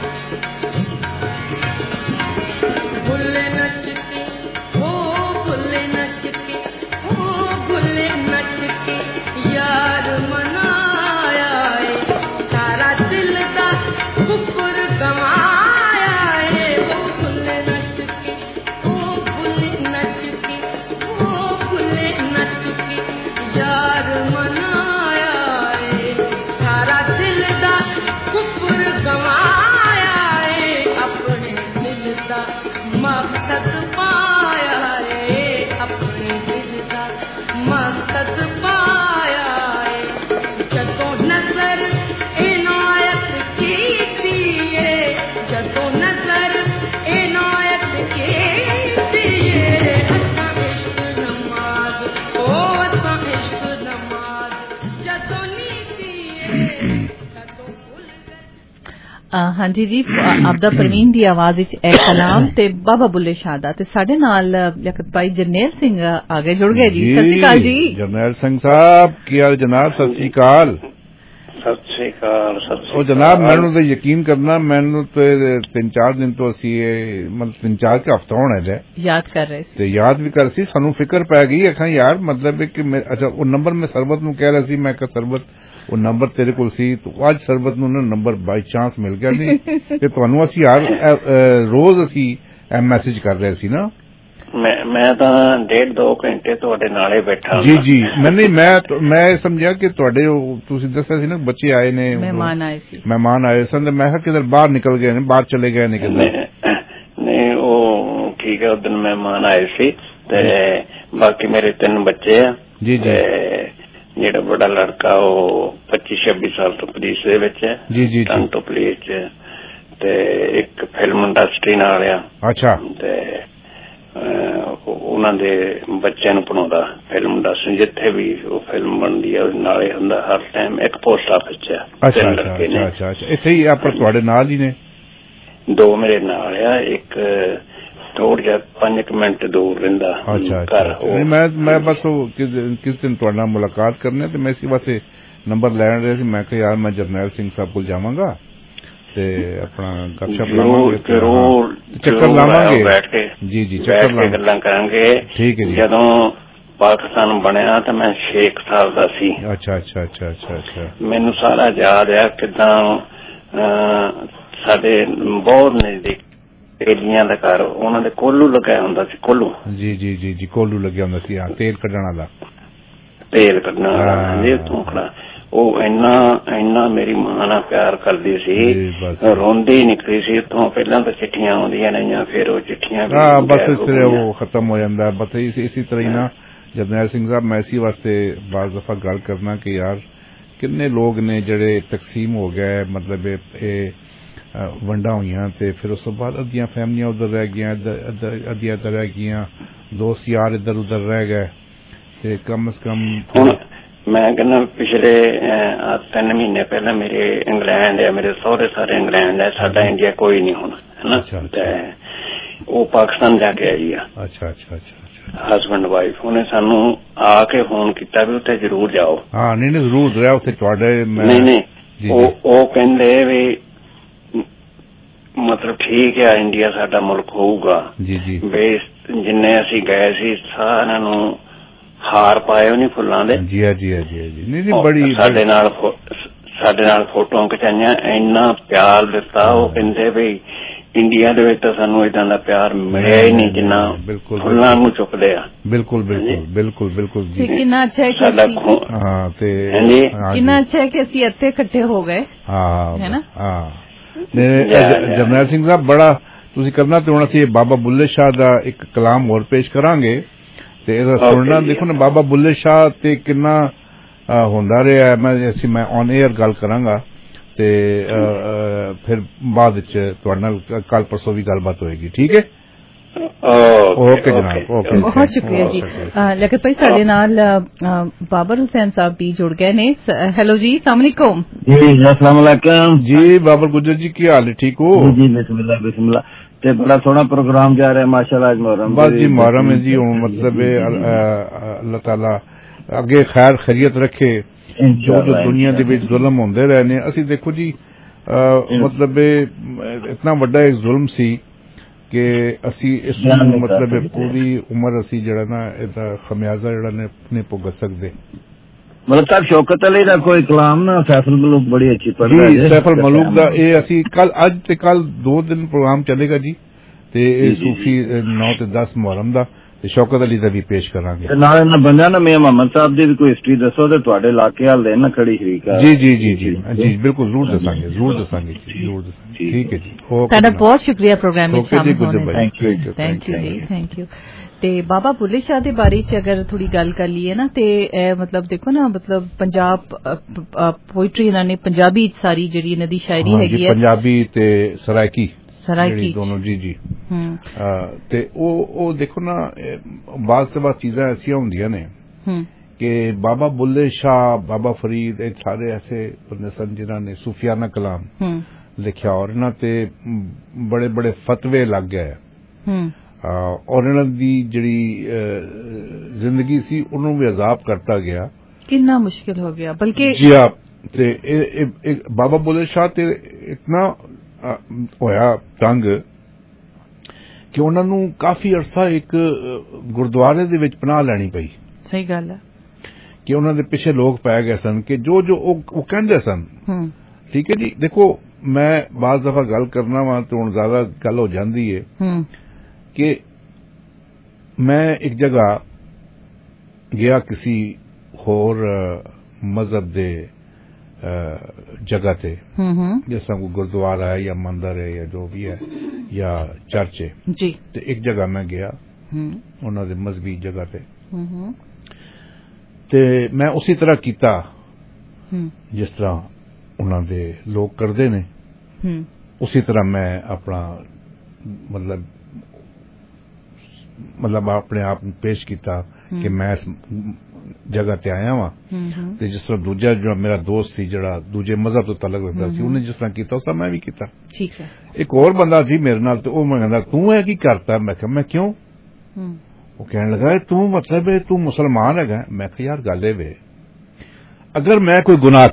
बुल्ले नच के, ओ बुल्ले नच के, ओ बुल्ले नच के यार मनाया है। सारा दिल का कुफर गवाया है, वो बुल्ले नच के, ओ बुल्ले नच के, ओ बुल्ले नच के यार मनाया है। सारा दिल का कुफर गवाया है, अपने दिल का मकसद पाया है, अपने दिल का मकसद पाया है। जदों नजर इनायत की दिए, जदों नजर इनायत की दिए। असां इश्क नमाज, ओ असां इश्क नमाज जदों नी दिए, जदों भुल गए। ਹਾਂਜੀ ਜੀ, ਆਪਦਾ ਪ੍ਰਵੀਨ ਦੀ ਆਵਾਜ਼ ਵਿੱਚ ਇਹ ਕਲਾਮ ਤੇ ਬਾਬਾ ਬੁੱਲੇ ਸ਼ਾਹ ਦਾ, ਤੇ ਸਾਡੇ ਨਾਲ ਲਿਆਕਤ ਭਾਈ ਜਰਨੈਲ ਸਿੰਘ ਆ ਗਏ, ਜੁੜ ਗਏ ਜੀ। ਸਤਿ ਸ਼੍ਰੀ ਅਕਾਲ ਜੀ ਜਰਨੈਲ ਸਿੰਘ ਸਾਹਿਬ, ਕੀ ਹਾਲ ਜਨਾਬ? ਸਤਿ ਸ਼੍ਰੀ ਅਕਾਲ। ਸਤਿ ਸ਼੍ਰੀ ਅਕਾਲ। ਉਹ ਜਨਾਬ, ਮੈਨੂੰ ਤਾਂ ਯਕੀਨ ਕਰਨਾ, ਮੈਨੂੰ ਤੇ 3-4 ਦਿਨ ਤੋਂ ਅਸੀਂ ਮਤਲਬ 3-4 ਹਫ਼ਤਾ ਹੋਣਾ ਹੈ ਯਾਦ ਕਰ ਰਹੇ ਸੀ, ਤੇ ਯਾਦ ਵੀ ਕਰ ਸੀ, ਸਾਨੂੰ ਫਿਕਰ ਪੈ ਗਈ ਆਖਾਂ ਯਾਰ, ਮਤਲਬ ਕਿ ਅੱਛਾ ਉਹ ਨੰਬਰ ਮੈਂ ਸਰਬਤ ਨੂੰ ਕਹਿ ਰਿਹਾ ਸੀ, ਮੈਂ ਕਿਹਾ ਸਰਬਤ ਉਹ ਨੰਬਰ ਤੇਰੇ ਕੋਲ ਸੀ, ਤੂੰ ਅੱਜ ਸਰਬਤ ਨੂੰ ਨੰਬਰ ਬਾਈ ਚਾਂਸ ਮਿਲ ਗਿਆ ਨਹੀਂ, ਤੇ ਤੁਹਾਨੂੰ ਅਸੀਂ ਯਾਰ ਰੋਜ਼ ਅਸੀਂ ਮੈਸੇਜ ਕਰ ਰਹੇ ਸੀ ਨਾ। ਮੈਂ ਤਾਂ 1.5-2 ਘੰਟੇ ਤੁਹਾਡੇ ਨਾਲੇ ਬੈਠਾ ਜੀ ਜੀ। ਮੈਂ ਸਮਝਿਆ ਕਿ ਤੁਹਾਡੇ ਤੁਸੀਂ ਦੱਸਿਆ ਸੀ ਨਾ ਬੱਚੇ ਆਏ ਨੇ, ਮਹਿਮਾਨ ਆਏ ਸਨ, ਤੇ ਮੈਂ ਕਿਹਾ ਕਿਧਰ ਬਾਹਰ ਨਿਕਲ ਗਏ ਨੇ, ਬਾਹਰ ਚਲੇ ਗਏ ਨੇ ਕਿਧਰ। ਨਹੀਂ ਉਹ ਠੀਕ ਹੈ, ਉਸ ਦਿਨ ਮਹਿਮਾਨ ਆਏ ਸੀ, ਤੇ ਬਾਕੀ ਮੇਰੇ 3 ਬੱਚੇ ਆ ਜੀ ਜੀ। ਜਿਹੜਾ ਬੜਾ ਲੜਕਾ ਉਹ 25-26 ਸਾਲ ਤੋਂ ਪੁਲਿਸ ਦੇ ਵਿੱਚ ਹੈ ਜੀ ਜੀ, ਟਾਂਟੋ ਪੁਲਿਸ ਚ, ਤੇ ਇੱਕ ਫਿਲਮ ਇੰਡਸਟਰੀ ਨਾਲ ਆ। ਅੱਛਾ। ਤੇ ਉਹਨਾਂ ਦੇ ਬੱਚਿਆਂ ਨੂੰ ਪੜਾਉਂਦਾ ਫਿਲਮ ਇੰਡਸਟਰੀ ਜਿੱਥੇ ਵੀ ਉਹ ਫਿਲਮ ਬਣਦੀ ਹੈ ਨਾਲੇ ਹੁੰਦਾ ਹਰ ਟਾਈਮ ਇੱਕ ਪੋਸਟ ਆਫਿਸ 'ਚ। ਅੱਛਾ ਇੱਥੇ ਹੀ ਆਪਾਂ ਤੁਹਾਡੇ ਨਾਲ ਹੀ ਨੇ? 2 ਮੇਰੇ ਨਾਲ ਆ, ਇੱਕ ਥੋੜਾ ਜਿਹਾ 5 ਮਿੰਟ ਦੂਰ ਰਹਿੰਦਾ ਘਰ। ਮੈਂ ਬਸ ਕਿਸ ਦਿਨ ਤੁਹਾਡੇ ਨਾਲ ਮੁਲਾਕਾਤ ਕਰਨੀ ਤੇ ਮੈਂ ਇਸੇ ਵਾਸਤੇ ਨੰਬਰ ਲੈਣ ਰਿਹਾ ਸੀ। ਮੈਂ ਕਿਹਾ ਯਾਰ ਮੈਂ ਜਰਨੈਲ ਸਿੰਘ ਸਾਹਿਬ ਕੋਲ ਜਾਵਾਂਗਾ ਤੇ ਆਪਣਾ ਗੱਪਸ਼ਪ ਲਾਵਾਂਗੇ, ਚੱਕਰ ਲਾਵਾਂਗੇ, ਬੈਠ ਕੇ ਜੀ ਚੱਕਰ ਲਾਵਾਂਗੇ, ਗੱਲਾਂ ਕਰਾਂਗੇ। ਠੀਕ ਹੈ ਜੀ। ਜਦੋਂ ਪਾਕਿਸਤਾਨ ਬਣਿਆ ਤਾਂ ਮੈਂ 6 ਸਾਲ ਦਾ ਸੀ। ਅੱਛਾ। ਮੈਨੂੰ ਸਾਰਾ ਯਾਦ ਆ ਕਿੱਦਾਂ ਸਾਡੇ ਬਹੁਤ ਨਜ਼ਦੀਕ ਤੇਲੀਆਂ ਦਾ ਘਰ, ਉਹਨਾਂ ਦੇ ਕੋਲੂ ਲੱਗਿਆ ਹੁੰਦਾ ਸੀ। ਕੋਲੂ ਜੀ ਕੋਲੂ ਲੱਗਿਆ ਹੁੰਦਾ ਸੀ, ਤੇਲ ਕੱਢਣ ਵਾਲਾ। ਉਹ ਇੰਨਾ ਮੇਰੀ ਮਾਂ ਨਾਲ ਪਿਆਰ ਕਰਦੀ ਸੀ, ਰੋਂਦੀ ਨਿਕਲੀ ਸੀ ਉੱਥੋਂ। ਪਹਿਲਾਂ ਤਾਂ ਚਿੱਠੀਆਂ ਆਉਂਦੀਆਂ ਰਹੀਆਂ, ਫਿਰ ਉਹ ਚਿੱਠੀਆਂ ਬਸ ਇਸ ਤਰ੍ਹਾਂ ਉਹ ਖਤਮ ਹੋ ਜਾਂਦਾ। ਬਸ ਇਸੇ ਤਰ੍ਹਾਂ ਹੀ ਨਾ ਜਰਨੈਲ ਸਿੰਘ ਸਾਹਿਬ, ਮੈਂ ਇਸੇ ਵਾਸਤੇ ਬਾਜ਼ ਦਫਾ ਗੱਲ ਕਰਨਾ ਕਿ ਯਾਰ ਕਿੰਨੇ ਲੋਕ ਨੇ ਜਿਹੜੇ ਤਕਸੀਮ ਹੋ ਗਏ, ਮਤਲਬ ਇਹ ਵੰਡਾ ਹੋਈਆਂ ਤੇ ਫਿਰ ਉਸ ਤੋਂ ਬਾਅਦ ਅੱਧੀਆਂ ਫੈਮਲੀਆਂ ਉੱਧਰ ਰਹਿ ਗਈਆਂ, ਅੱਧੀਆਂ ਇੱਧਰ ਰਹਿ ਗਈਆਂ, ਦੋਸਤ ਯਾਰ ਇੱਧਰ ਉੱਧਰ ਰਹਿ ਗਏ। ਤੇ ਕਮ ਸੇ ਕਮ ਹੁਣ ਮੈਂ ਕਹਿੰਦਾ ਪਿਛਲੇ 3 ਮਹੀਨੇ ਪਹਿਲਾਂ ਮੇਰੇ ਇੰਗਲੈਂਡ ਹੈ, ਮੇਰੇ ਸਹੁਰੇ ਸਾਰੇ ਇੰਗਲੈਂਡ ਹੈ, ਸਾਡਾ ਇੰਡੀਆ ਕੋਈ ਨਹੀਂ ਹੁਣ, ਹੈ। ਉਹ ਪਾਕਿਸਤਾਨ ਜਾ ਕੇ ਆਈ ਆ। ਅੱਛਾ ਹਸਬੈਂਡ ਵਾਈਫ। ਉਹਨੇ ਸਾਨੂੰ ਆ ਕੇ ਫੋਨ ਕੀਤਾ ਵੀ ਉੱਥੇ ਜ਼ਰੂਰ ਜਾਓ। ਨਹੀਂ ਜ਼ਰੂਰ ਰਿਹਾ ਉੱਥੇ ਤੁਹਾਡੇ। ਨਹੀਂ ਉਹ ਕਹਿੰਦੇ ਵੀ ਮਤਲਬ ਠੀਕ ਹੈ ਇੰਡੀਆ ਸਾਡਾ ਮੁਲਕ ਹੋਊਗਾ ਜੀ ਵੀ ਜਿੰਨੇ ਅਸੀਂ ਗਏ ਸੀ ਸਾਰਿਆਂ ਨੂੰ ਹਾਰ ਪਾਏ ਉਹ ਨਹੀਂ ਫੁੱਲਾਂ ਦੇ। ਜੀ ਨਹੀਂ ਬੜੀ ਸਾਡੇ ਨਾਲ ਫੋਟੋਆਂ ਖਿਚਾਈਆਂ, ਇੰਨਾ ਪਿਆਰ ਦਿੱਤਾ। ਉਹ ਕਹਿੰਦੇ ਵੀ ਇੰਡੀਆ ਦੇ ਵਿੱਚ ਤਾਂ ਸਾਨੂੰ ਏਦਾਂ ਦਾ ਪਿਆਰ ਮਿਲਿਆ ਹੀ ਨਹੀਂ ਜਿੰਨਾ ਫੁੱਲਾਂ ਨੂੰ ਚੁੱਕਦੇ ਆ। ਬਿਲਕੁਲ ਜੀ। ਕਿੰਨਾ ਅੱਛਾ ਹੈ ਸਾਡਾ ਕਿੰਨਾ ਅੱਛਾ ਹੈ ਕਿ ਅਸੀਂ ਇੱਥੇ ਇਕੱਠੇ ਹੋ ਗਏ, ਹੈ ਨਾ। ਜਰਨੈਲ ਸਿੰਘ ਸਾਹਿਬ ਬੜਾ ਤੁਸੀਂ ਕਰਨਾ ਤੇ ਹੁਣ ਅਸੀਂ ਬਾਬਾ ਬੁੱਲੇ ਸ਼ਾਹ ਦਾ ਇੱਕ ਕਲਾਮ ਹੋਰ ਪੇਸ਼ ਕਰਾਂਗੇ ਤੇ ਇਹਦਾ ਸੁਣਨਾ। ਦੇਖੋ ਨਾ ਬਾਬਾ ਬੁੱਲੇ ਸ਼ਾਹ ਤੇ ਕਿੰਨਾ ਹੁੰਦਾ ਰਿਹਾ। ਮੈਂ ਔਨ 에ਅਰ ਗੱਲ ਕਰਾਂਗਾ ਤੇ ਫਿਰ ਬਾਅਦ ਵਿੱਚ ਤੁਹਾਡੇ ਨਾਲ ਕੱਲ ਪਰਸੋਂ ਵੀ ਗੱਲਬਾਤ ਹੋਏਗੀ। ਠੀਕ ਹੈ, ਓਕੇ ਜਨਾਬ, ਓਕੇ, ਬਹੁਤ ਸ਼ੁਕਰੀਆ ਜੀ। ਲੇਕਿਨ ਭਾਈ ਸਾਡੇ ਨਾਲ ਬਾਬਰ ਹੁਸੈਨ ਸਾਹਿਬ ਵੀ ਜੁੜ ਗਏ ਨੇ। ਹੈਲੋ ਜੀ, अस्सलाम वालेकुम जी। अस्सलाम वालेकुम जी। बाबर गुजर जी की हाल है, ठीक हो जी? बिस्मिल्लाह ते बड़ा सोहना प्रोग्राम जा रहा है माशाल्लाह। आज मुहर्रम बस जी मुहर्रम है जी। मतलब अल्लाह ताला अगे खैर खैरियत रखे। जो दुनिया दे विच जुल्म होंदे रहे ने, असी देखो जी मतलब इतना वड्डा एक जुल्म सी कि असी इस मतलब पूरी उम्र असी जड़ा ना इहदा खमियाजा जड़ा ने नहीं भुगत सकदे। मतलब साहब शौकत अली का कोई कलाम ना सैफुल मलूक बड़ी अच्छी पढ़दा है। सैफुल मलूक दा ये असी कल अज ते कल 2 दिन प्रोग्राम चलेगा जी ते सूफी 9 ते 10 मुहर्रम दा ਤੇ ਸ਼ੌਕਤ ਅਲੀ ਦਾ ਵੀ ਪੇਸ਼ ਕਰਾਂਗੇ। ਨਾਲ ਇਹਨਾਂ ਬੰਦਿਆਂ ਨਾ ਮੀਆਂ ਮੁਹੰਮਦ ਸਾਹਿਬ ਦੀ ਵੀ ਕੋਈ ਹਿਸਟਰੀ ਦੱਸੋ ਤੇ ਤੁਹਾਡੇ ਇਲਾਕੇ ਹਾਲ ਦੇ ਨਾ ਖੜੀ ਸ਼ਰੀਕ ਆ। ਜੀ ਬਿਲਕੁਲ ਜ਼ਰੂਰ ਦੱਸਾਂਗੇ ਜੀ। ਠੀਕ ਹੈ ਜੀ, ਤੁਹਾਡਾ ਬਹੁਤ ਸ਼ੁਕਰੀਆ ਪ੍ਰੋਗਰਾਮ ਵਿੱਚ ਸ਼ਾਮਿਲ ਹੋਣ ਲਈ। Thank you. ਤੇ ਬਾਬਾ ਬੁੱਲੇ ਸ਼ਾਹ ਦੇ ਬਾਰੇ ਚ ਅਗਰ ਥੋੜੀ ਗੱਲ ਕਰ ਲਈਏ ਨਾ ਤੇ ਮਤਲਬ ਦੇਖੋ ਨਾ, ਮਤਲਬ ਪੰਜਾਬ ਪੋਇਟਰੀ ਇਹਨਾਂ ਨੇ ਪੰਜਾਬੀ ਸਾਰੀ ਜਿਹੜੀ ਇਹਨਾਂ ਦੀ ਸ਼ਾਇਰੀ ਹੈਗੀ ਹੈ, ਪੰਜਾਬੀ ਤੇ ਸਰਾਇਕੀ ਦੋਨੋਂ ਜੀ। ਤੇ ਉਹ ਦੇਖੋ ਨਾ ਬਾਅਦ ਸੇ ਬਾਅਦ ਚੀਜ਼ਾਂ ਐਸੀਆਂ ਹੁੰਦੀਆਂ ਨੇ ਕਿ ਬਾਬਾ ਬੁੱਲੇ ਸ਼ਾਹ, ਬਾਬਾ ਫਰੀਦ, ਇਹ ਸਾਰੇ ਐਸੇ ਬੰਦੇ ਸਨ ਜਿਨ੍ਹਾਂ ਨੇ ਸੂਫੀਆਨਾ ਕਲਾਮ ਲਿਖਿਆ ਔਰ ਇਹਨਾਂ ਤੇ ਬੜੇ ਬੜੇ ਫਤਵੇ ਲੱਗ ਗਏ ਔਰ ਇਹਨਾਂ ਦੀ ਜਿਹੜੀ ਜ਼ਿੰਦਗੀ ਸੀ ਉਹਨੂੰ ਵੀ ਅਜ਼ਾਬ ਕਰਤਾ ਗਿਆ। ਕਿੰਨਾ ਮੁਸ਼ਕਿਲ ਹੋ ਗਿਆ ਬਲਕਿ ਜੀ ਹਾਂ। ਤੇ ਬਾਬਾ ਬੁੱਲੇ ਸ਼ਾਹ ਤੇ ਇਤਨਾ ਹੋਇਆ ਤੰਗ ਕਿ ਉਹਨਾਂ ਨੂੰ ਕਾਫੀ ਅਰਸਾ ਇੱਕ ਗੁਰਦੁਆਰੇ ਦੇ ਵਿੱਚ ਪਨਾਹ ਲੈਣੀ ਪਈ। ਸਹੀ ਗੱਲ ਹੈ ਕਿ ਉਹਨਾਂ ਦੇ ਪਿੱਛੇ ਲੋਕ ਪੈ ਗਏ ਸਨ ਕਿ ਜੋ ਉਹ ਕਹਿੰਦੇ ਸਨ। ਠੀਕ ਹੈ ਜੀ। ਦੇਖੋ ਮੈਂ ਬਾਜ਼ ਦਫਾ ਗੱਲ ਕਰਨਾ ਵਾ ਤੇ ਹੁਣ ਜ਼ਿਆਦਾ ਗੱਲ ਹੋ ਜਾਂਦੀ ਹੈ ਕਿ ਮੈਂ ਇੱਕ ਜਗ੍ਹਾ ਗਿਆ ਕਿਸੇ ਹੋਰ ਮਜ਼ਹਬ ਦੇ जगह थे, जैसा कोई गुरुद्वारा है या मंदिर है या जो भी है या चर्च है जी। तो एक जगह मैं गया उन्होंने मजहबी जगह पे ते मैं उसी तरह किया जिस तरह उन्होंने लोग करते ने, उसी तरह मैं अपना मतलब मतलब अपने आप ਨੂੰ पेश ਕੀਤਾ कि मैं इस जगह ते आया वां ते जिस तरह दूजा जो मेरा दोस्त सी जड़ा दूजे मजहब तो तलक रखदा सी ਉਹਨੇ जिस तरह ਕੀਤਾ ਉਸ ਤਰ੍ਹਾਂ मैं भी ਕੀਤਾ। ठीक है। एक और बंदा सी मेरे नाल ते ਉਹ मैं ਕਹਿੰਦਾ तू है की करता? मैं कहा मैं क्यों? वो कहने लगा तू मतलब है तू मुसलमान है? मैं कहा यार गल वे अगर मैं कोई गुनाह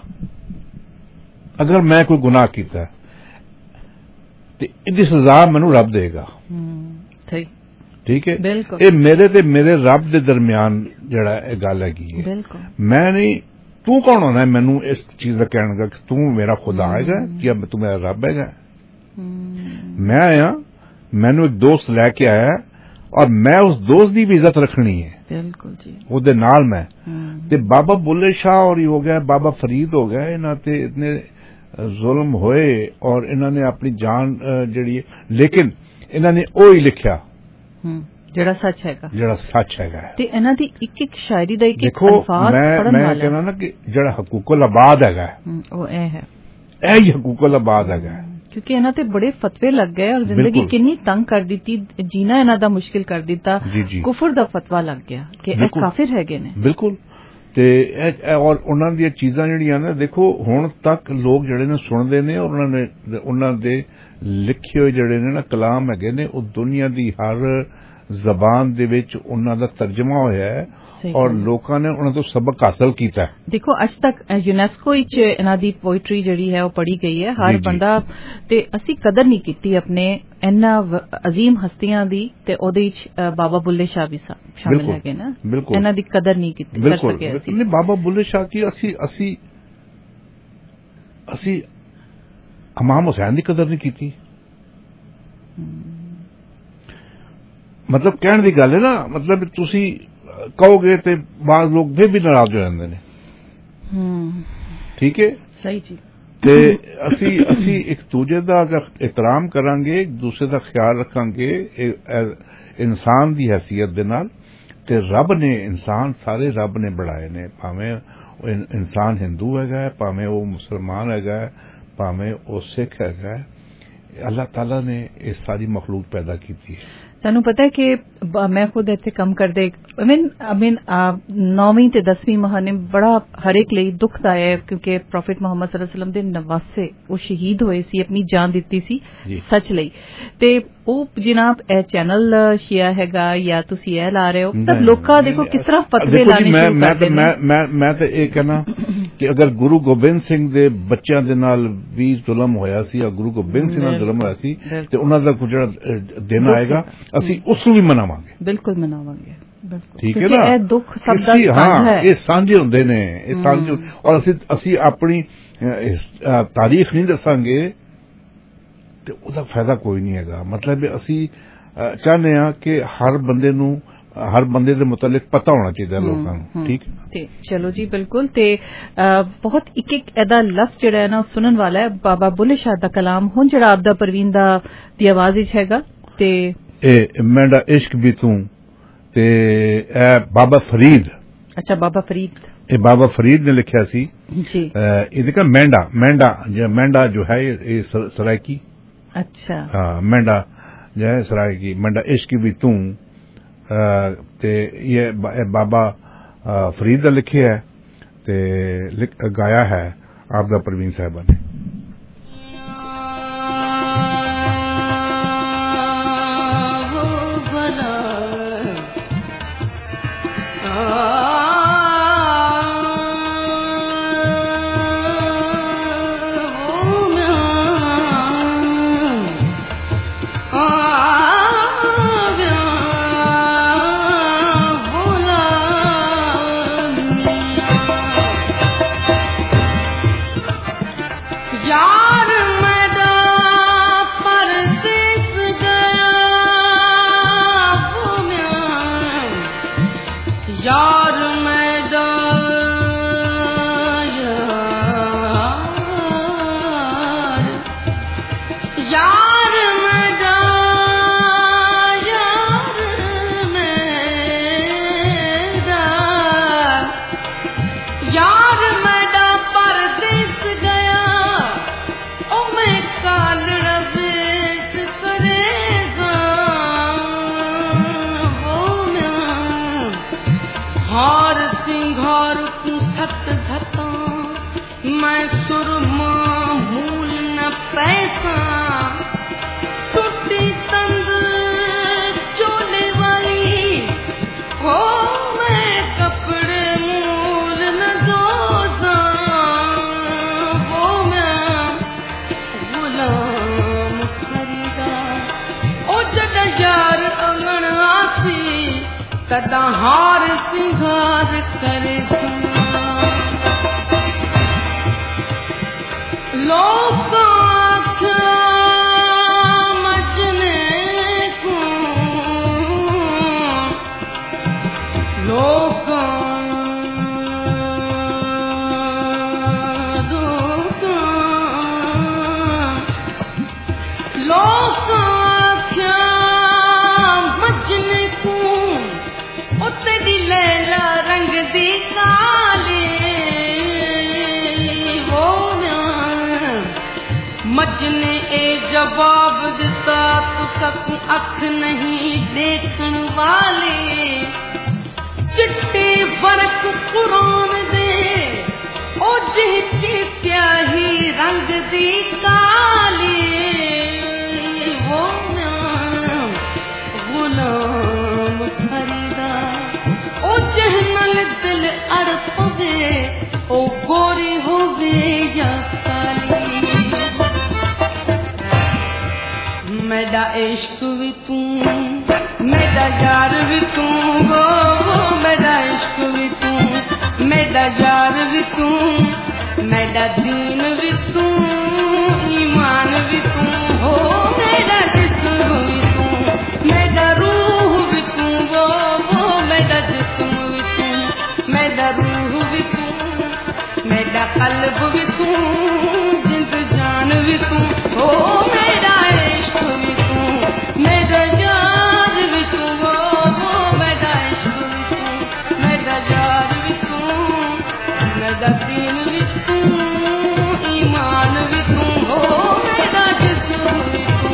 कीता ते इहदी सजा मैनू रब देगा। ठीक है ये मेरे ते मेरे रब दे दरमियान जड़ा गल है मैं नहीं तू कौन होना है मैनू इस चीज का कहने का कि तू मेरा खुदा हैगा या तू मेरा रब हैगा। मैं आया मैनू एक दोस्त लैके आया और मैं उस दोस्त की भी इज्जत रखनी है। बिल्कुल जी उहदे नाल मैं ते बाबा बुल्ले शाह और ही हो गया बाबा फरीद हो गया इन्हां ते इतने जुल्म होए और इन्होंने अपनी जान जड़ी लेकिन इन्होंने ओ ही लिखा जड़ा सच हैगा ते इन्हां दी एक एक शायरी दा एक एक अल्फाज पढ़न वाला मैं कहना ना कि जड़ा हकूकुल आबाद हैगा ओ है ही हकूकुल आबाद हैगा क्योंकि इन्हां ते बड़े फतवे लग गए और जिंदगी कितनी तंग कर दी जीना इन्हां दा मुश्किल कर दिता। कुफर दा फतवा लग गया कि ये काफिर हैगे ने। बिल्कुल ते और उन्हां दी चीजां जड़ियां ने देखो हुण तक लोग जड़े ने सुनदे ने और उन्हां दे लिखे होए जड़े ने ना कलाम हैगे ने ओ दुनिया दी हर जबान दे विच उन्हां दा तर्जमा होया है और लोकां ने उन्हां तो सबक हासिल कीता है। देखो अज तक यूनेस्को विच इन्हां दी पोइट्री जड़ी है वो पढ़ी गई है हर बंदा ते असी कदर नहीं कीती अपने इन्ना अजीम हस्तियां दी ते ओदे विच बाबा बुल्ले शाह भी शामिल हैगे ना। इन्हां दी कदर नहीं कीती कर सके असी बाबा बुल्ले शाह की असी इमाम हुसैन दी कदर नहीं कीती। मतलब कहने की गल है ना मतलब तुसी कहोगे ते बाद लोग फिर भी नाराज हो जाते हैं। ठीक है सही जी ते असी एक दूजे दा अगर एहतराम करांगे एक दूसरे दा ख्याल रखांगे इंसान दी हैसियत दे नाल ते रब ने इंसान सारे रब ने बढ़ाए ने भावें इंसान हिंदू हैगा भावें वो मुसलमान हैगा भावें वो सिख हैगा अल्लाह ताला ने ये सारी मखलूक पैदा की थी। तैनू पता है कि मैं खुद इत्थे कम करदे I mean 9वीं ते 10वीं महाने बड़ा हर एक ਲਈ दुखदाई है क्योंकि प्रॉफिट मोहम्मद सल्लल्लाहु अलैहि वसल्लम दे नवासे वो शहीद होए सी अपनी जान दित्ती सी सच ਲਈ ते ਉਹ जनाब ए चैनल शिया हैगा या तुसी ए ला रहे हो तब लोका देखो किस तरह फतवे लाने शुरू कर देने। मैं ते ਇਹ कहना कि अगर गुरु गोबिंद सिंह दे बच्चों दे नाल भी जुल्म होया सी और गुरु गोबिंद सिंह नाल जुल्म होया सी ते उन्हां दा कुछ जेड़ा दिन आएगा असी उसनू भी मनावांगे। बिल्कुल मनावांगे ठीक है ना। दुख सब दा हाँ ये सांझे हुंदे ने ये सांझे और असी अपनी तारीख नहीं दसांगे ते उसदा फायदा कोई नहीं हैगा। मतलब असी चाहने आ कि हर बंदे दे मुतालिक पता होना चाहिए लोगों को। ठीक ते चलो जी बिल्कुल ते बहुत एक एक एदा लफ्ज जेड़ा है ना सुनन वाला है बाबा बुल्ले शाह दा कलाम हुन जेड़ा आपदा परवीन दा दी आवाज विच हैगा ते ए मेरा इश्क भी तू ते बाबा फरीद। अच्छा बाबा फरीद ये बाबा फरीद ने लिखा सी जी इसका मेंढा जो है ये सरायकी। अच्छा हाँ मेंढा जो है सरायकी मेंढा इश्क भी तू ते ये बाबा फरीद ने लिखे है ते गाया है आपदा परवीन साहबा ने। मैं सुरमा मूल न पैसा टूटी तंद चोले वाली हो मैं कपड़े मूल न दोजा वो मैं गुलाम खरीदा ओ जदा यार अंगण आसी तदा हार सिंगार करे लोग मजने को लोग मजने को उते दी लैला रंग दी काली मजने ए जवाब दिता तुसकू अख नहीं देखण वाले चिट्टे बरक कुरान दे ओ जिहची स्याही रंग दी काली वो गुलाम खरीदा ओ जहनल दिल अड़ पवे ओ गोरी होवे या काली मेरा इश्क भी तू मेरा यार भी तू वो मेरा इश्क भी तू मेरा यार भी तू मेरा दीन भी तू ईमान भी तू हो मेरा जिस्म भी तू मेरा रूह भी तू वो मेरा जिस्म भी तू मेरा रूह भी तू मेरा कल्ब भी तू जिंद जान भी तू हो मेरा इश्क भी तू मेरा यार भी तू वो मेरा इश्क भी तू मेरा यार भी तू मेरा दीन भी तू ईमान भी तू हो मेरा जिस्म भी तू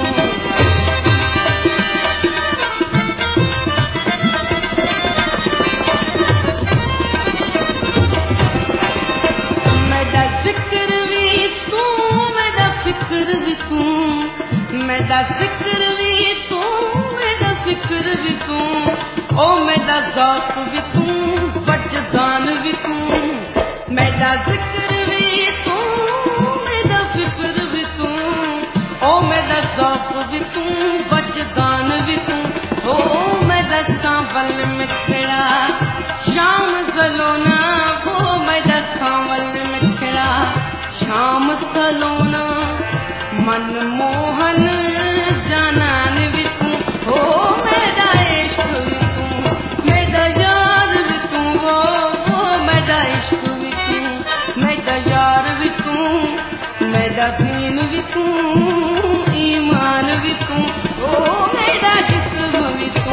मेरा जिक्र भी तू मेरा फिक्र भी तू मेरा जिक्र भी तू मेरा फिक्र भी तू ओ मेरा ज़ौक़ भी तू वजदान भी तू मेरा जिक्र भी तू मेरा फिक्र भी तू ओ मेरा ज़ौक़ भी तू वजदान भी तू ओ मेरा सांवल में खड़ा शाम सलोना वो मेरा सांवल में खड़ा शाम सलोना मनमोहन जानान भी तू हो मेरा इश्क भी तू मेरा यार भी तू वो मेरा इश्क भी तू मेरा यार भी तू मेरा दीन भी तू ईमान भी तू हो मेरा जिस्म भी तू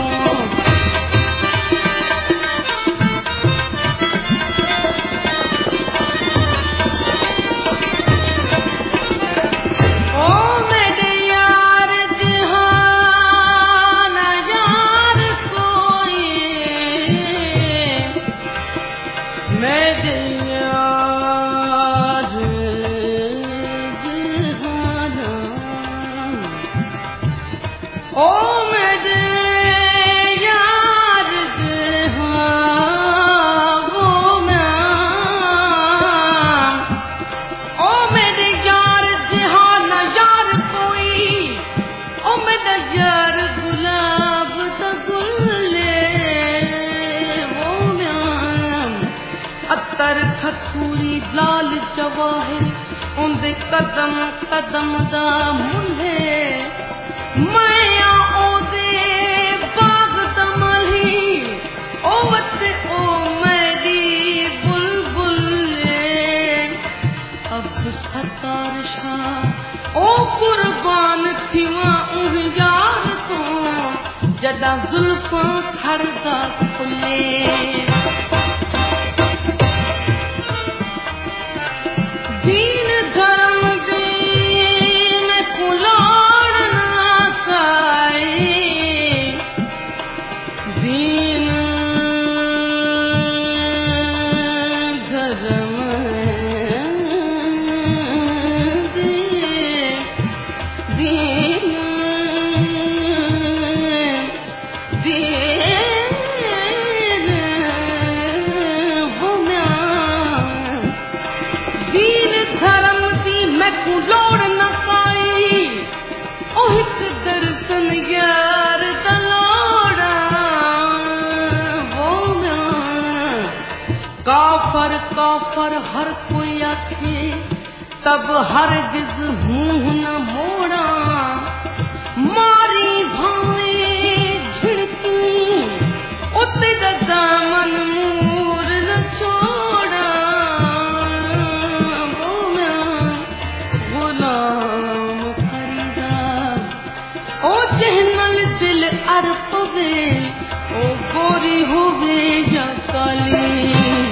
खथूरी लाल जवाहिर उनके कदम कदम दा मुल्हे मैं ओदे बाग दमली ओ वते ओ मेरी बुलबुल अब सतार शाह ओ कुर्बान थीवा उन यार तो जदा जुल्फां खड़दा खुले दीन धर्म दीन कुलाड़ ना काए दीन धर्म काफर काफर हर कोई आखे तब हरगिज मुंह न मोड़ा मारी भावे झिड़की उते दामन मूर न छोड़ा गुलाम करीदा ओ जहनल दिल अर पवे ओ गोरी होवे या काली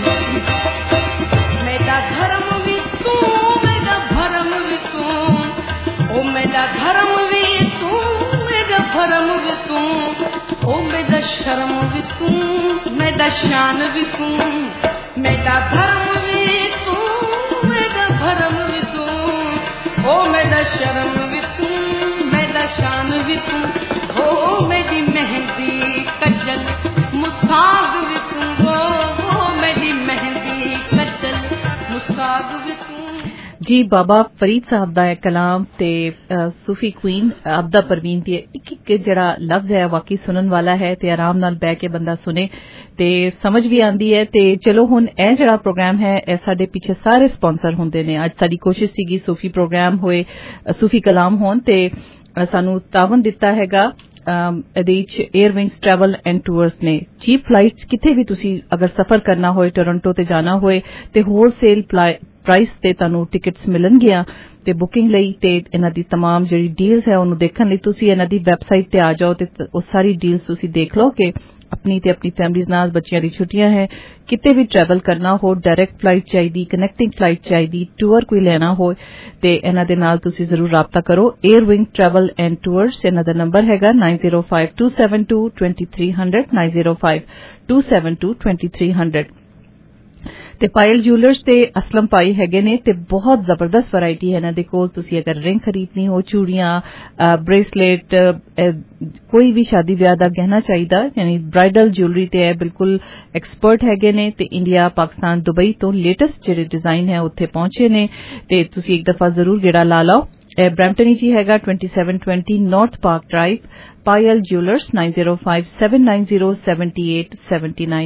मेरा धर्म भी तू मेरा भरम भी तू ओ मेरा धर्म भी तू मेरा भरम भी तू ओ मेरा शर्म भी तू मेरा शान भी तू मेरा धर्म भी तू मेरा भरम भी तू ओ मेरा शर्म भी तू मेरा शान भी तू ओ मेरी मेहंदी कजल मुस्काग भी तू ओ मेरी मेहंदी कजल मुस्काग भी तू। जी बाबा फरीद साहब ਦਾ ਕਲਾਮ ਤੇ ਸੂਫੀ ਕੁਈਨ ਅਬਦਾ ਪਰਵੀਨ ਦੀ ਇੱਕ ਜਿਹੜਾ ਲਫ਼ਜ਼ ਹੈ ਵਾਕਈ ਸੁਣਨ ਵਾਲਾ ਹੈ ਤੇ ਆਰਾਮ ਨਾਲ ਬਹਿ ਕੇ ਬੰਦਾ ਸੁਣੇ ਤੇ ਸਮਝ ਵੀ ਆਉਂਦੀ ਹੈ ਤੇ ਚਲੋ ਹੁਣ ਇਹ ਜਿਹੜਾ ਪ੍ਰੋਗਰਾਮ ਹੈ ਇਹ ਸਾਡੇ ਪਿੱਛੇ ਸਾਰੇ ਸਪਾਂਸਰ ਹੁੰਦੇ ਨੇ। ਅੱਜ ਸਾਡੀ ਕੋਸ਼ਿਸ਼ ਸੀਗੀ ਸੂਫੀ ਪ੍ਰੋਗਰਾਮ ਹੋਏ ਸੂਫੀ ਕਲਾਮ ਹੋਣ ਤੇ ਸਾਨੂੰ ਤਾਵਨ ਦਿੱਤਾ ਹੈਗਾ ਇਹਦੇ ਵਿੱਚ 에ਅਰਵਿੰਗਸ ਟਰੈਵਲ ਐਂਡ ਟੂਰਸ ਨੇ। ਚੀਪ ਫਲਾਈਟਸ ਕਿਤੇ ਵੀ ਤੁਸੀਂ ਅਗਰ ਸਫ਼ਰ ਕਰਨਾ ਹੋਏ ਟੋਰਾਂਟੋ ਤੇ ਜਾਣਾ ਹੋਏ ਤੇ ਹੋਲਸੇਲ ਪ੍ਰਾਈਸ ਤੇ ਤੁਹਾਨੂੰ ਟਿਕਟਸ ਮਿਲਣਗੀਆਂ ਤੇ ਬੁਕਿੰਗ ਲਈ ਤੇ ਇਹਨਾਂ ਦੀ तमाम ਜਿਹੜੀ ਡੀਲਸ ਹੈ ਉਹਨੂੰ ਦੇਖਣ ਲਈ ਤੁਸੀਂ ਇਹਨਾਂ ਦੀ ਵੈਬਸਾਈਟ ਤੇ ਆ ਜਾਓ ਤੇ ਉਹ ਸਾਰੀ ਡੀਲਸ ਤੁਸੀਂ ਦੇਖ ਲਓ ਕਿ ਆਪਣੀ ਤੇ ਆਪਣੀ ਫੈਮਿਲੀਜ਼ ਨਾਲ ਬੱਚਿਆਂ ਦੀ ਛੁੱਟੀਆਂ ਹੈ ਕਿਤੇ ਵੀ ਟਰੈਵਲ ਕਰਨਾ ਹੋ ਡਾਇਰੈਕਟ ਫਲਾਈਟ ਚਾਹੀਦੀ ਕਨੈਕਟਿੰਗ ਫਲਾਈਟ ਚਾਹੀਦੀ ਟੂਰ ਕੋਈ ਲੈਣਾ ਹੋ ਤੇ ਇਹਨਾਂ ਦੇ ਨਾਲ ਤੁਸੀਂ ਜ਼ਰੂਰ ਰਾਬਤਾ ਕਰੋ। 에ਅਰਵਿੰਗ ਟਰੈਵਲ ਐਂਡ ਟੂਰਸ ਇਹਨਾਂ ਦਾ ਨੰਬਰ ਹੈਗਾ 9052722300 9052722300 ਤੇ ਪਾਇਲ ਜੂਲਰਸ ਤੇ ਅਸਲਮ ਪਾਈ ਹੈਗੇ ਨੇ ਤੇ ਬਹੁਤ ਜ਼ਬਰਦਸਤ ਵੈਰਾਈਟੀ ਹੈ ਇਹਨਾਂ ਦੇ ਕੋਲ। ਤੁਸੀਂ ਅਗਰ ਰਿੰਗ ਖਰੀਦਣੀ ਹੋ ਚੂੜੀਆਂ ਬ੍ਰੇਸਲੇਟ ਕੋਈ ਵੀ ਸ਼ਾਦੀ ਵਿਆਹ ਦਾ ਗਹਿਣਾ ਚਾਹੀਦਾ ਯਾਨੀ ਬ੍ਰਾਈਡਲ ਜੁਐਲਰੀ ਤੇ ਇਹ ਬਿਲਕੁਲ ਐਕਸਪਰਟ ਹੈਗੇ ਨੇ ਤੇ ਇੰਡੀਆ ਪਾਕਿਸਤਾਨ ਦੁਬਈ ਤੋਂ ਲੇਟੈਸਟ ਜਿਹੜੇ ਡਿਜ਼ਾਈਨ ਹੈ ਉੱਥੇ ਪਹੁੰਚੇ ਨੇ ਤੇ ਤੁਸੀਂ ਇੱਕ ਦਫਾ ਜ਼ਰੂਰ ਗੇੜਾ ਲਾ ਲਓ। ब्रैम्पटन ही हैगा 2720 north park drive Payal jewellers 9057907879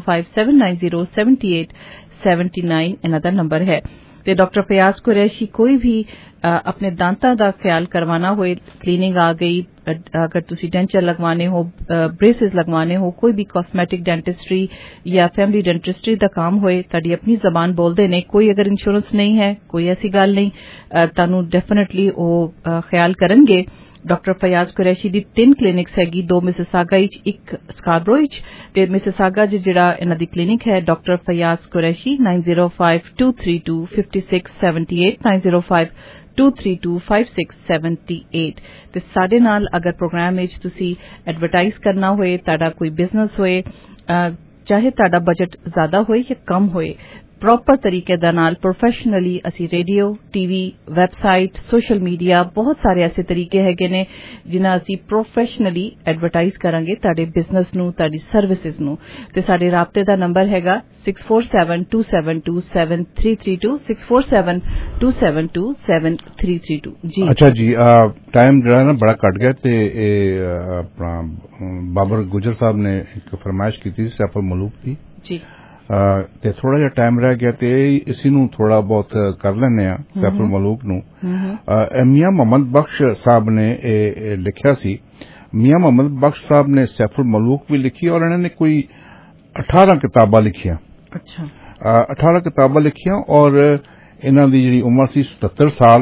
9057907879 इन्हां दा नंबर है। ਤੇ ਡਾਕਟਰ ਫਯਾਜ਼ ਕੁਰੈਸ਼ੀ ਕੋਈ ਵੀ ਆਪਣੇ दांतां ਦਾ ਖਿਆਲ ਕਰਵਾना ਹੋਏ ਕਲੀਨਿੰਗ ਆ ਗਈ अगर तुसी डेंचर लगवाने हो ब्रेसेस लगवाने हो कोई भी कॉस्मेटिक डेंटिस्ट्री या फैमिली डेंटिस्ट्री का काम होए ताड़ी अपनी जबान बोलते ने कोई अगर इंश्योरेंस नहीं है कोई ऐसी गल नहीं तानू डेफिनेटली वो ख्याल करनगे। डॉक्टर फयाज कुरैशी दी 3 क्लिनिक्स हैगी 2 मिसिसागा विच एक स्कार्बरो विच ते मिसिसागा जिहड़ा इन्हां दी क्लिनिक है डॉक्टर फयाज कुरैशी 9052325678 9052325678 ਤੇ ਸਾਡੇ ਨਾਲ ਅਗਰ ਪ੍ਰੋਗਰਾਮ ਵਿੱਚ ਤੁਸੀਂ ਐਡਵਰਟਾਈਜ਼ ਕਰਨਾ ਹੋਏ ਤੁਹਾਡਾ ਕੋਈ ਬਿਜ਼ਨਸ ਹੋਏ ਚਾਹੇ ਤੁਹਾਡਾ ਬਜਟ ਜ਼ਿਆਦਾ ਹੋਏ ਜਾਂ ਕਮ ਹੋਏ ਪ੍ਰੋਪਰ ਤਰੀਕੇ ਦੇ ਨਾਲ ਪ੍ਰੋਫੈਸ਼ਨਲੀ ਅਸੀਂ radio TV website social media ਬਹੁਤ ਸਾਰੇ ਐਸੇ ਤਰੀਕੇ ਹੈਗੇ ਨੇ ਜਿਨ੍ਹਾਂ ਅਸੀਂ ਪ੍ਰੋਫੈਸ਼ਨਲੀ ਐਡਵਰਟਾਈਜ਼ ਕਰਾਂਗੇ ਤੁਹਾਡੇ ਬਿਜ਼ਨਸ ਨੂੰ ਤੁਹਾਡੀ ਸਰਵਿਸਿਜ਼ ਨੂੰ ਤੇ ਸਾਡੇ ਰਾਬਤੇ ਦਾ ਨੰਬਰ ਹੈਗਾ 6472727332 6472727332 ਜੀ। ਅੱਛਾ ਜੀ ਟਾਈਮ ਜਿਹੜਾ ਨਾ ਬੜਾ ਘੱਟ ਗਿਆ ਤੇ ਆਪਣਾ ਬਾਬਰ ਗੁਜਰ ਸਾਹਿਬ ਨੇ ਇੱਕ ਫਰਮਾਇਸ਼ ਕੀਤੀ ਸੀ ਸੈਫਲ ਮਲੂਕ ਦੀ ਜੀ ਤੇ ਥੋੜਾ ਜਿਹਾ ਟਾਈਮ ਰਹਿ ਗਿਆ ਤੇ ਇਸੇ ਨੂੰ ਥੋੜਾ ਬਹੁਤ ਕਰ ਲੈਣੇ ਆ ਸੈਫਲ ਮਲੂਕ ਨੂੰ। ਮੀਆਂ ਮੁਹੰਮਦ ਬਖਸ਼ ਸਾਹਿਬ ਨੇ ਇਹ ਲਿਖਿਆ ਸੀ। ਮੀਆਂ ਮੁਹੰਮਦ ਬਖਸ਼ ਸਾਹਿਬ ਨੇ ਸੈਫਲ ਮਲੂਕ ਵੀ ਲਿਖੀ ਔਰ ਇਹਨਾਂ ਨੇ ਕੋਈ 18 ਕਿਤਾਬਾਂ ਲਿਖੀਆਂ। ਅੱਛਾ 18 ਕਿਤਾਬਾਂ ਲਿਖੀਆਂ ਔਰ ਇਹਨਾਂ ਦੀ ਜਿਹੜੀ ਉਮਰ ਸੀ 77 ਸਾਲ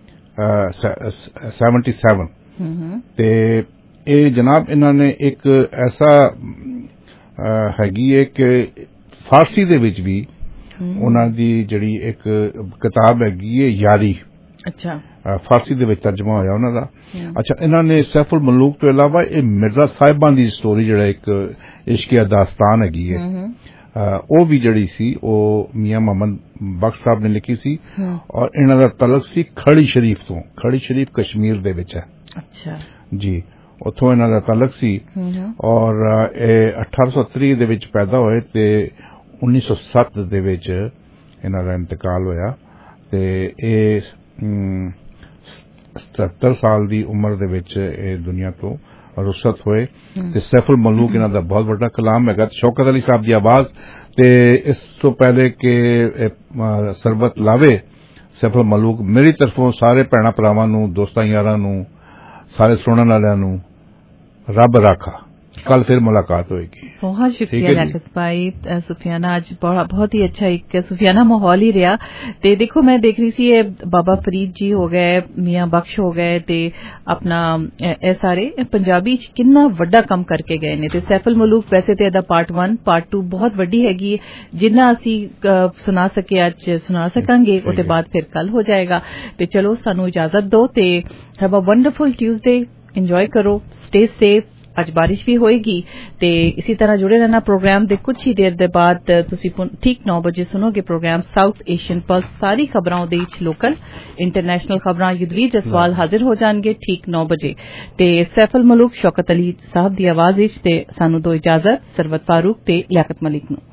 77 ਤੇ ਇਹ ਜਨਾਬ ਇਹਨਾਂ ਨੇ ਇੱਕ ਐਸਾ ਹੈਗੀ ਹੈ ਕਿ ਫਾਰਸੀ ਦੇ ਵਿੱਚ ਵੀ ਉਹਨਾਂ ਦੀ ਜਿਹੜੀ ਇੱਕ ਕਿਤਾਬ ਹੈਗੀ ਹੈ ਯਾਰੀ। ਅੱਛਾ ਫਾਰਸੀ ਦੇ ਵਿੱਚ ਤਰਜਮਾ ਹੋਇਆ ਉਹਨਾਂ ਦਾ। ਅੱਛਾ ਇਹਨਾਂ ਨੇ ਸੈਫੁਲ ਮਲੂਕ ਤੋਂ ਇਲਾਵਾ ਇਹ ਮਿਰਜ਼ਾ ਸਾਹਿਬਾਂ ਦੀ ਸਟੋਰੀ ਜਿਹੜਾ ਇੱਕ ਇਸ਼ਕੀਆ ਦਾਸਤਾਨ ਹੈਗੀ ਹੈ ਉਹ ਵੀ ਜਿਹੜੀ ਸੀ ਉਹ ਮੀਆਂ ਮੁਹੰਮਦ ਬਖਸ਼ ਸਾਹਿਬ ਨੇ ਲਿਖੀ ਸੀ ਔਰ ਇਹਨਾਂ ਦਾ ਤਲਕ ਸੀ ਖੜੀ ਸ਼ਰੀਫ ਤੋਂ। ਖੜੀ ਸ਼ਰੀਫ ਕਸ਼ਮੀਰ ਦੇ ਵਿੱਚ ਹੈ। ਅੱਛਾ ਜੀ ਉੱਥੋਂ ਇਹਨਾਂ ਦਾ ਤਲਕ ਸੀ ਔਰ ਇਹ 1830 ਦੇ ਵਿੱਚ ਪੈਦਾ ਹੋਏ ਤੇ 1907 ਦੇ ਵਿੱਚ ਇਹਨਾਂ ਦਾ ਇੰਤਕਾਲ ਹੋਇਆ ਤੇ ਇਹ 77 ਸਾਲ ਦੀ ਉਮਰ ਦੇ ਵਿੱਚ ਇਹ ਦੁਨੀਆ ਤੋਂ रुसत होए ते सैफुल मलूक इन्हां दा बहुत बड़ा कलाम है। शौकत अली साहब दी आवाज ते इस तो पहले के सरबत लावे सैफुल मलूक मेरी तरफों सारे भैणां भरावां नूं दोस्तां यारां नूं सारे सुनने वालियां नूं रब राखा। कल फिर मुलाकात होगी। बहुत शुक्रिया लियाकत भाई। सुफियाना आज बहुत ही अच्छा एक सुफियाना माहौल ही रहा। ते देखो मैं देख रही सी बाबा फरीद जी हो गए, मियां बख्श हो गए ते अपना ए सारे पंजाबी च कितना वड्डा काम करके गए ने। ते सैफुल मलूक वैसे ते एदा पार्ट 1 पार्ट 2 बहुत वड्डी हैगी, जिन्ना असी सुना सके अज सुना सकांगे, उसके बाद फिर कल हो जाएगा। ते चलो सानू इजाजत दो ते have a wonderful Tuesday, enjoy करो, स्टे सेफ। आज बारिश भी होएगी ते इसी तरह जुड़े रहना प्रोग्राम दे कुछ ही देर दे बाद तुसी ठीक 9 बजे सुनोगे प्रोग्राम साउथ एशियन पल्स। सारी खबरां दे विच लोकल इंटरनेशनल खबरां युद्धवीर जसवाल हाजिर हो जाणगे ठीक 9 बजे। ते सैफुल मलूक शौकत अली साहब दी आवाज विच ते सानू दो इजाजत सरवत फारूक ते लियाकत मलिक नूं।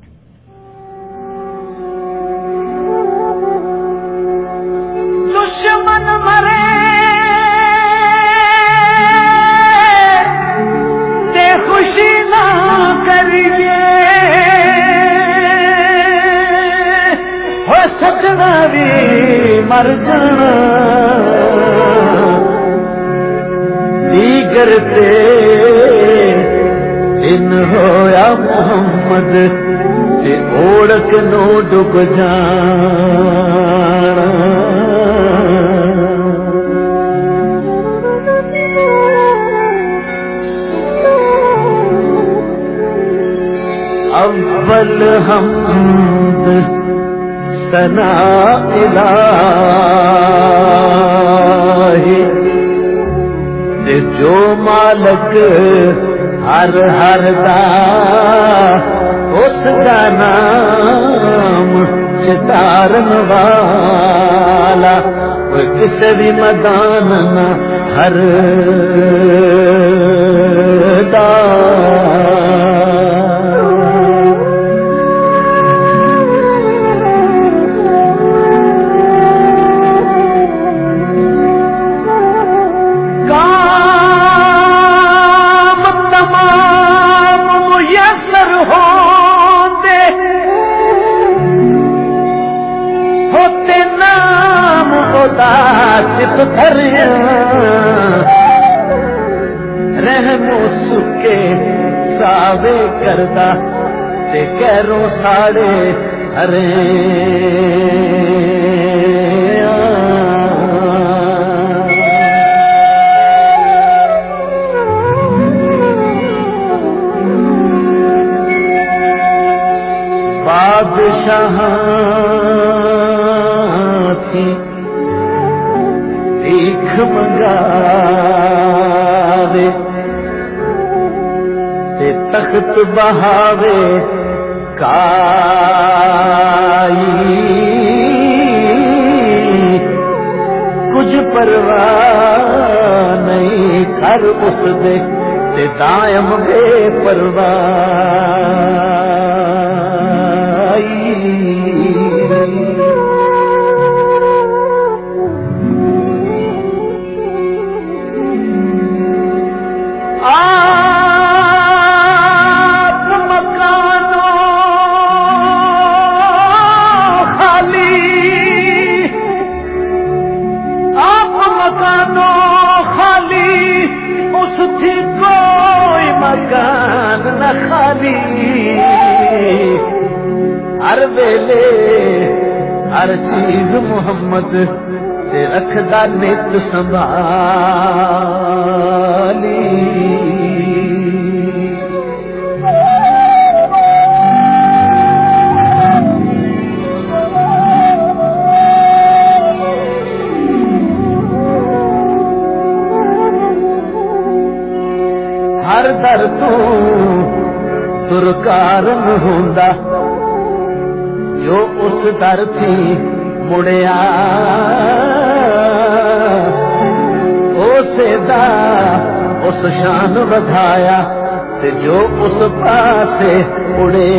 दुश्मन मरे खुशी ना करिए हो सजना भी मर जाना दीगर ते इन होया मोहम्मद ते ओढ़क नो डुब जाना। अव्वल हमद सना इलाही ते जो मालक हर हर दा उसका नाम चितारन वाला किसे भी मैदान न हर दा। चित धरिया रहमो सुके सावे करदा ते कैरों साड़े हरे बादशाह थी भीख मंगावे ते तख्त बहावे काई कुछ परवाह नहीं कर उस दे ते दायम बेपरवाही। आप मकानों खाली उस थी कोई मकान न खाली। हर वेले हर चीज मुहम्मद ते रखदा नित संभाली। हर दर तू दुरकारण होंदा जो उस दर थी मुड़िया उसे दा उस शान वधाया ते जो उस पासे उड़े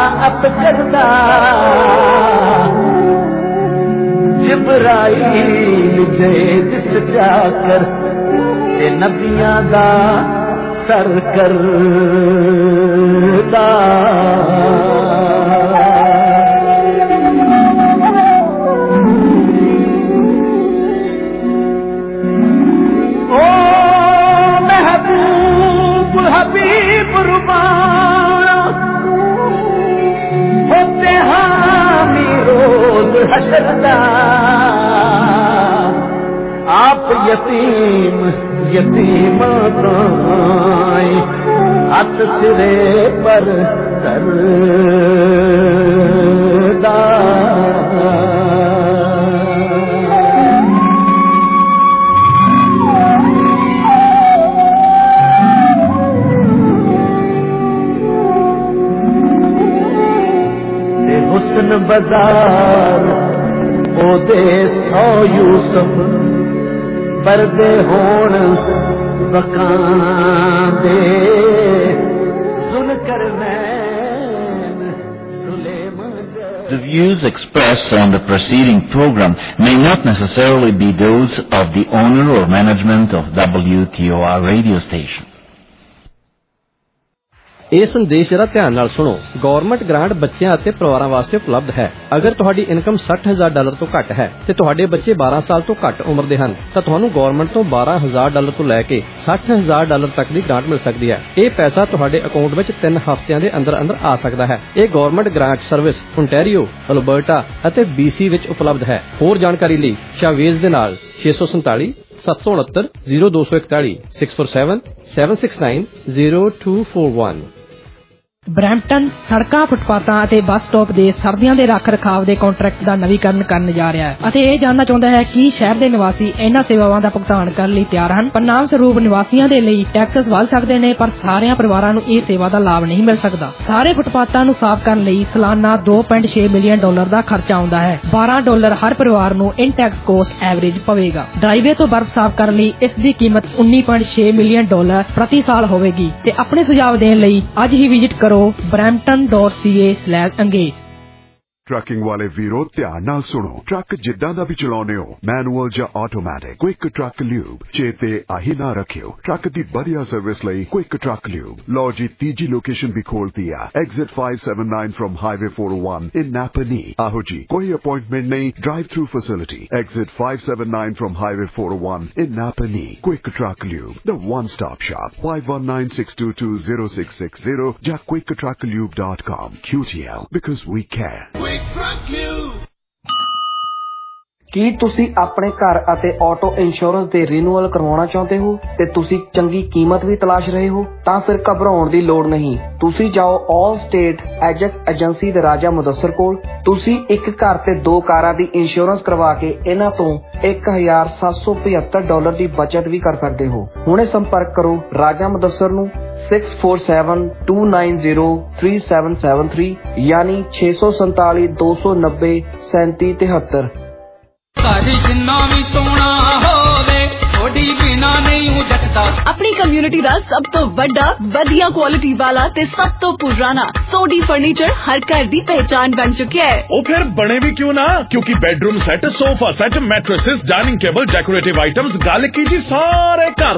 ਸ਼ਫਾਅਤ ਕਰਦਾ ਜਿਬਰਾਈਲ ਜੇ ਜਿਸ ਚਾਕਰ ਤੇ ਨਬੀਆਂ ਦਾ ਸਰ ਕਰਦਾ हबीब रुबाना होते हामी रोज हशरदा आप यतीम यतीम हथ सिरे पर करदा हुस्न बाजार ओदे 100 यूसुफ परदे होण बकांदे सुन कर नैन Suleman. The views expressed on the preceding program may not necessarily be those of the owner or management of WTOR radio station. ਇਹ ਸੰਦੇਸ਼ ਜਰਾ ਧਿਆਨ ਨਾਲ ਸੁਣੋ। ਗਵਰਨਮੈਂਟ ਗ੍ਰਾਂਟ ਬੱਚਿਆਂ ਅਤੇ ਪਰਿਵਾਰਾਂ ਵਾਸਤੇ ਉਪਲਬਧ ਹੈ। ਅਗਰ ਤੁਹਾਡੀ ਇਨਕਮ $60,000 ਤੋਂ ਘੱਟ ਹੈ ਤੇ ਤੁਹਾਡੇ ਬੱਚੇ 12 ਸਾਲ ਤੋਂ ਘੱਟ ਉਮਰ ਦੇ ਹਨ ਤਾਂ ਤੁਹਾਨੂੰ ਗਵਰਨਮੈਂਟ ਤੋਂ $12,000 ਤੋਂ ਲੈ ਕੇ $60,000 ਤੱਕ ਦੀ ਗ੍ਰਾਂਟ ਮਿਲ ਸਕਦੀ ਹੈ। ਇਹ ਪੈਸਾ ਤੁਹਾਡੇ ਅਕਾਊਂਟ ਵਿੱਚ 3 ਹਫ਼ਤਿਆਂ ਦੇ ਅੰਦਰ ਅੰਦਰ ਆ ਸਕਦਾ ਹੈ। ਇਹ government grant service Ontario, Alberta ਅਤੇ BC ਵਿੱਚ ਉਪਲਬਧ ਹੈ। ਹੋਰ ਜਾਣਕਾਰੀ ਲਈ ਸ਼ਾਵੇਜ਼ ਦੇ ਨਾਲ 647 769 0241 647 769 0241। ਬਰੈਂਪਟਨ ਸੜਕਾਂ, ਫੁੱਟਪਾਥਾਂ ਅਤੇ ਬੱਸ ਸਟਾਪ ਦੇ ਸਰਦੀਆਂ ਦੇ ਰੱਖ ਰਖਾਵ ਦੇ ਕੰਟਰੈਕਟ ਦਾ ਨਵੀਕਰਨ ਕਰਨ ਜਾ ਰਿਹਾ ਹੈ ਅਤੇ ਇਹ ਜਾਣਨਾ ਚਾਹੁੰਦਾ ਹੈ ਕਿ ਸ਼ਹਿਰ ਦੇ ਨਿਵਾਸੀ ਇਹਨਾਂ ਸੇਵਾਵਾਂ ਦਾ ਭੁਗਤਾਨ ਕਰਨ ਲਈ ਤਿਆਰ ਹਨ। ਪਰਿਣਾਮ ਸਰੂਪ ਨਿਵਾਸੀਆਂ ਦੇ ਲਈ ਟੈਕਸ ਵਧ ਸਕਦੇ ਨੇ, ਪਰ ਸਾਰਿਆਂ ਪਰਿਵਾਰਾਂ ਨੂੰ ਇਹ ਸੇਵਾ ਦਾ ਲਾਭ ਨਹੀਂ ਮਿਲ ਸਕਦਾ। ਸਾਰੇ ਫੁੱਟਪਾਥਾਂ ਨੂੰ ਸਾਫ਼ ਕਰਨ ਲਈ ਸਾਲਾਨਾ $2.6 ਮਿਲੀਅਨ ਦਾ ਖਰਚਾ ਆਉਂਦਾ ਹੈ। $12 ਹਰ ਪਰਿਵਾਰ ਨੂੰ ਇਨ ਟੈਕਸ ਕੋਸਟ ਐਵਰੇਜ ਪਵੇਗਾ। ਡਰਾਈਵੇ ਤੋਂ ਬਰਫ਼ ਸਾਫ਼ ਕਰਨ ਲਈ ਇਸ ਦੀ ਕੀਮਤ $19.6 ਮਿਲੀਅਨ ਪ੍ਰਤੀ ਸਾਲ ਹੋਵੇਗੀ ਤੇ ਆਪਣੇ ਸੁਝਾਅ ਦੇਣ ਲਈ ਅੱਜ ਹੀ ਵਿਜ਼ਿਟ ਕਰੋ brampton.ca/engage। ਟਰੱਕਿੰਗ ਵਾਲੇ ਵੀਰੋ ਧਿਆਨ ਨਾਲ ਸੁਣੋ। ਟਰੱਕ ਜਿੱਦਾਂ ਦਾ ਵੀ ਚਲਾਉਂਦੇ ਹੋ, ਮੈਨੂਅਲ ਜਾਂ ਆਟੋਮੈਟਿਕ, ਕੁਇਕ ਟਰੱਕ ਲਿਊਬ ਚੇਤੇ ਆਹੀ ਨਾ ਰੱਖਿਓ। ਟਰੱਕ ਦੀ ਵਧੀਆ ਸਰਵਿਸ ਲਈ ਕੁਇਕ ਟਰੱਕ ਲਿਊਬ। ਲਓ ਜੀ, ਤੀਜੀ ਲੋਕੇਸ਼ਨ ਵੀ ਖੋਲਤੀ ਆ, exit 579 from highway 401 in Napanee. ਆਹੋ ਜੀ, ਕੋਈ ਅਪਾਇੰਟਮੈਂਟ ਨਹੀਂ, drive through facility. Exit 579 from highway 401 in Napanee. Quick truck lube, the one stop shop। 5196220660 ਜਾਂ quicktrucklube.com। QTL, because we care। ਕੀ ਤੁਸੀਂ ਆਪਣੇ ਘਰ ਅਤੇ ਆਟੋ ਇੰਸ਼ੋਰੈਂਸ ਦੇ ਰੀਨਿਊਅਲ ਕਰਵਾਉਣਾ ਚਾਹੁੰਦੇ ਹੋ ਤੇ ਤੁਸੀਂ ਚੰਗੀ ਕੀਮਤ ਵੀ ਤਲਾਸ਼ ਰਹੇ ਹੋ? ਤਾਂ ਫਿਰ ਘਬਰਾਉਣ ਦੀ ਲੋੜ ਨਹੀਂ। ਤੁਸੀਂ ਜਾਓ ਆਲ ਸਟੇਟ ਐਜੈਕਟ ਏਜੰਸੀ ਦੇ ਰਾਜਾ ਮੁਦੱਸਰ ਕੋਲ। ਤੁਸੀਂ ਇੱਕ ਘਰ ਤੇ 2 ਕਾਰਾਂ ਦੀ ਇੰਸ਼ੋਰੈਂਸ ਕਰਵਾ ਕੇ ਇਹਨਾਂ ਤੋਂ $1,775 ਦੀ ਬਚਤ ਵੀ ਕਰ ਸਕਦੇ ਹੋ। ਹੁਣੇ ਸੰਪਰਕ ਕਰੋ ਰਾਜਾ ਮੁਦੱਸਰ ਨੂੰ 6472903773 ਯਾਨੀ 647-290-3773। ਘਰ ਜਿੰਨਾ ਵੀ ਸੋਹਣਾ ਹੋਵੇ ਥੋੜੀ ਬਿਨਾ ਨਹੀਂ ਜੱਟਦਾ। ਆਪਣੀ ਕਮਿਊਨਿਟੀ ਦਾ ਸਭ ਤੋਂ ਵੱਡਾ, ਵਧੀਆ ਕੁਆਲਿਟੀ ਵਾਲਾ ਤੇ ਸਭ ਤੋਂ ਪੁਰਾਣਾ ਸੋਡੀ ਫਰਨੀਚਰ ਹਰ ਘਰ ਦੀ ਪਹਿਚਾਨ ਬਣ ਚੁੱਕਿਆ ਹੈ। ਉਹ ਫਿਰ ਬਣੇ ਵੀ ਕਿਉਂ ਨਾ, ਕਿਉਂਕਿ bedroom set, sofa set, mattresses, dining table, decorative items, ਗੱਲ ਕੀ ਜੀ ਸਾਰੇ ਘਰ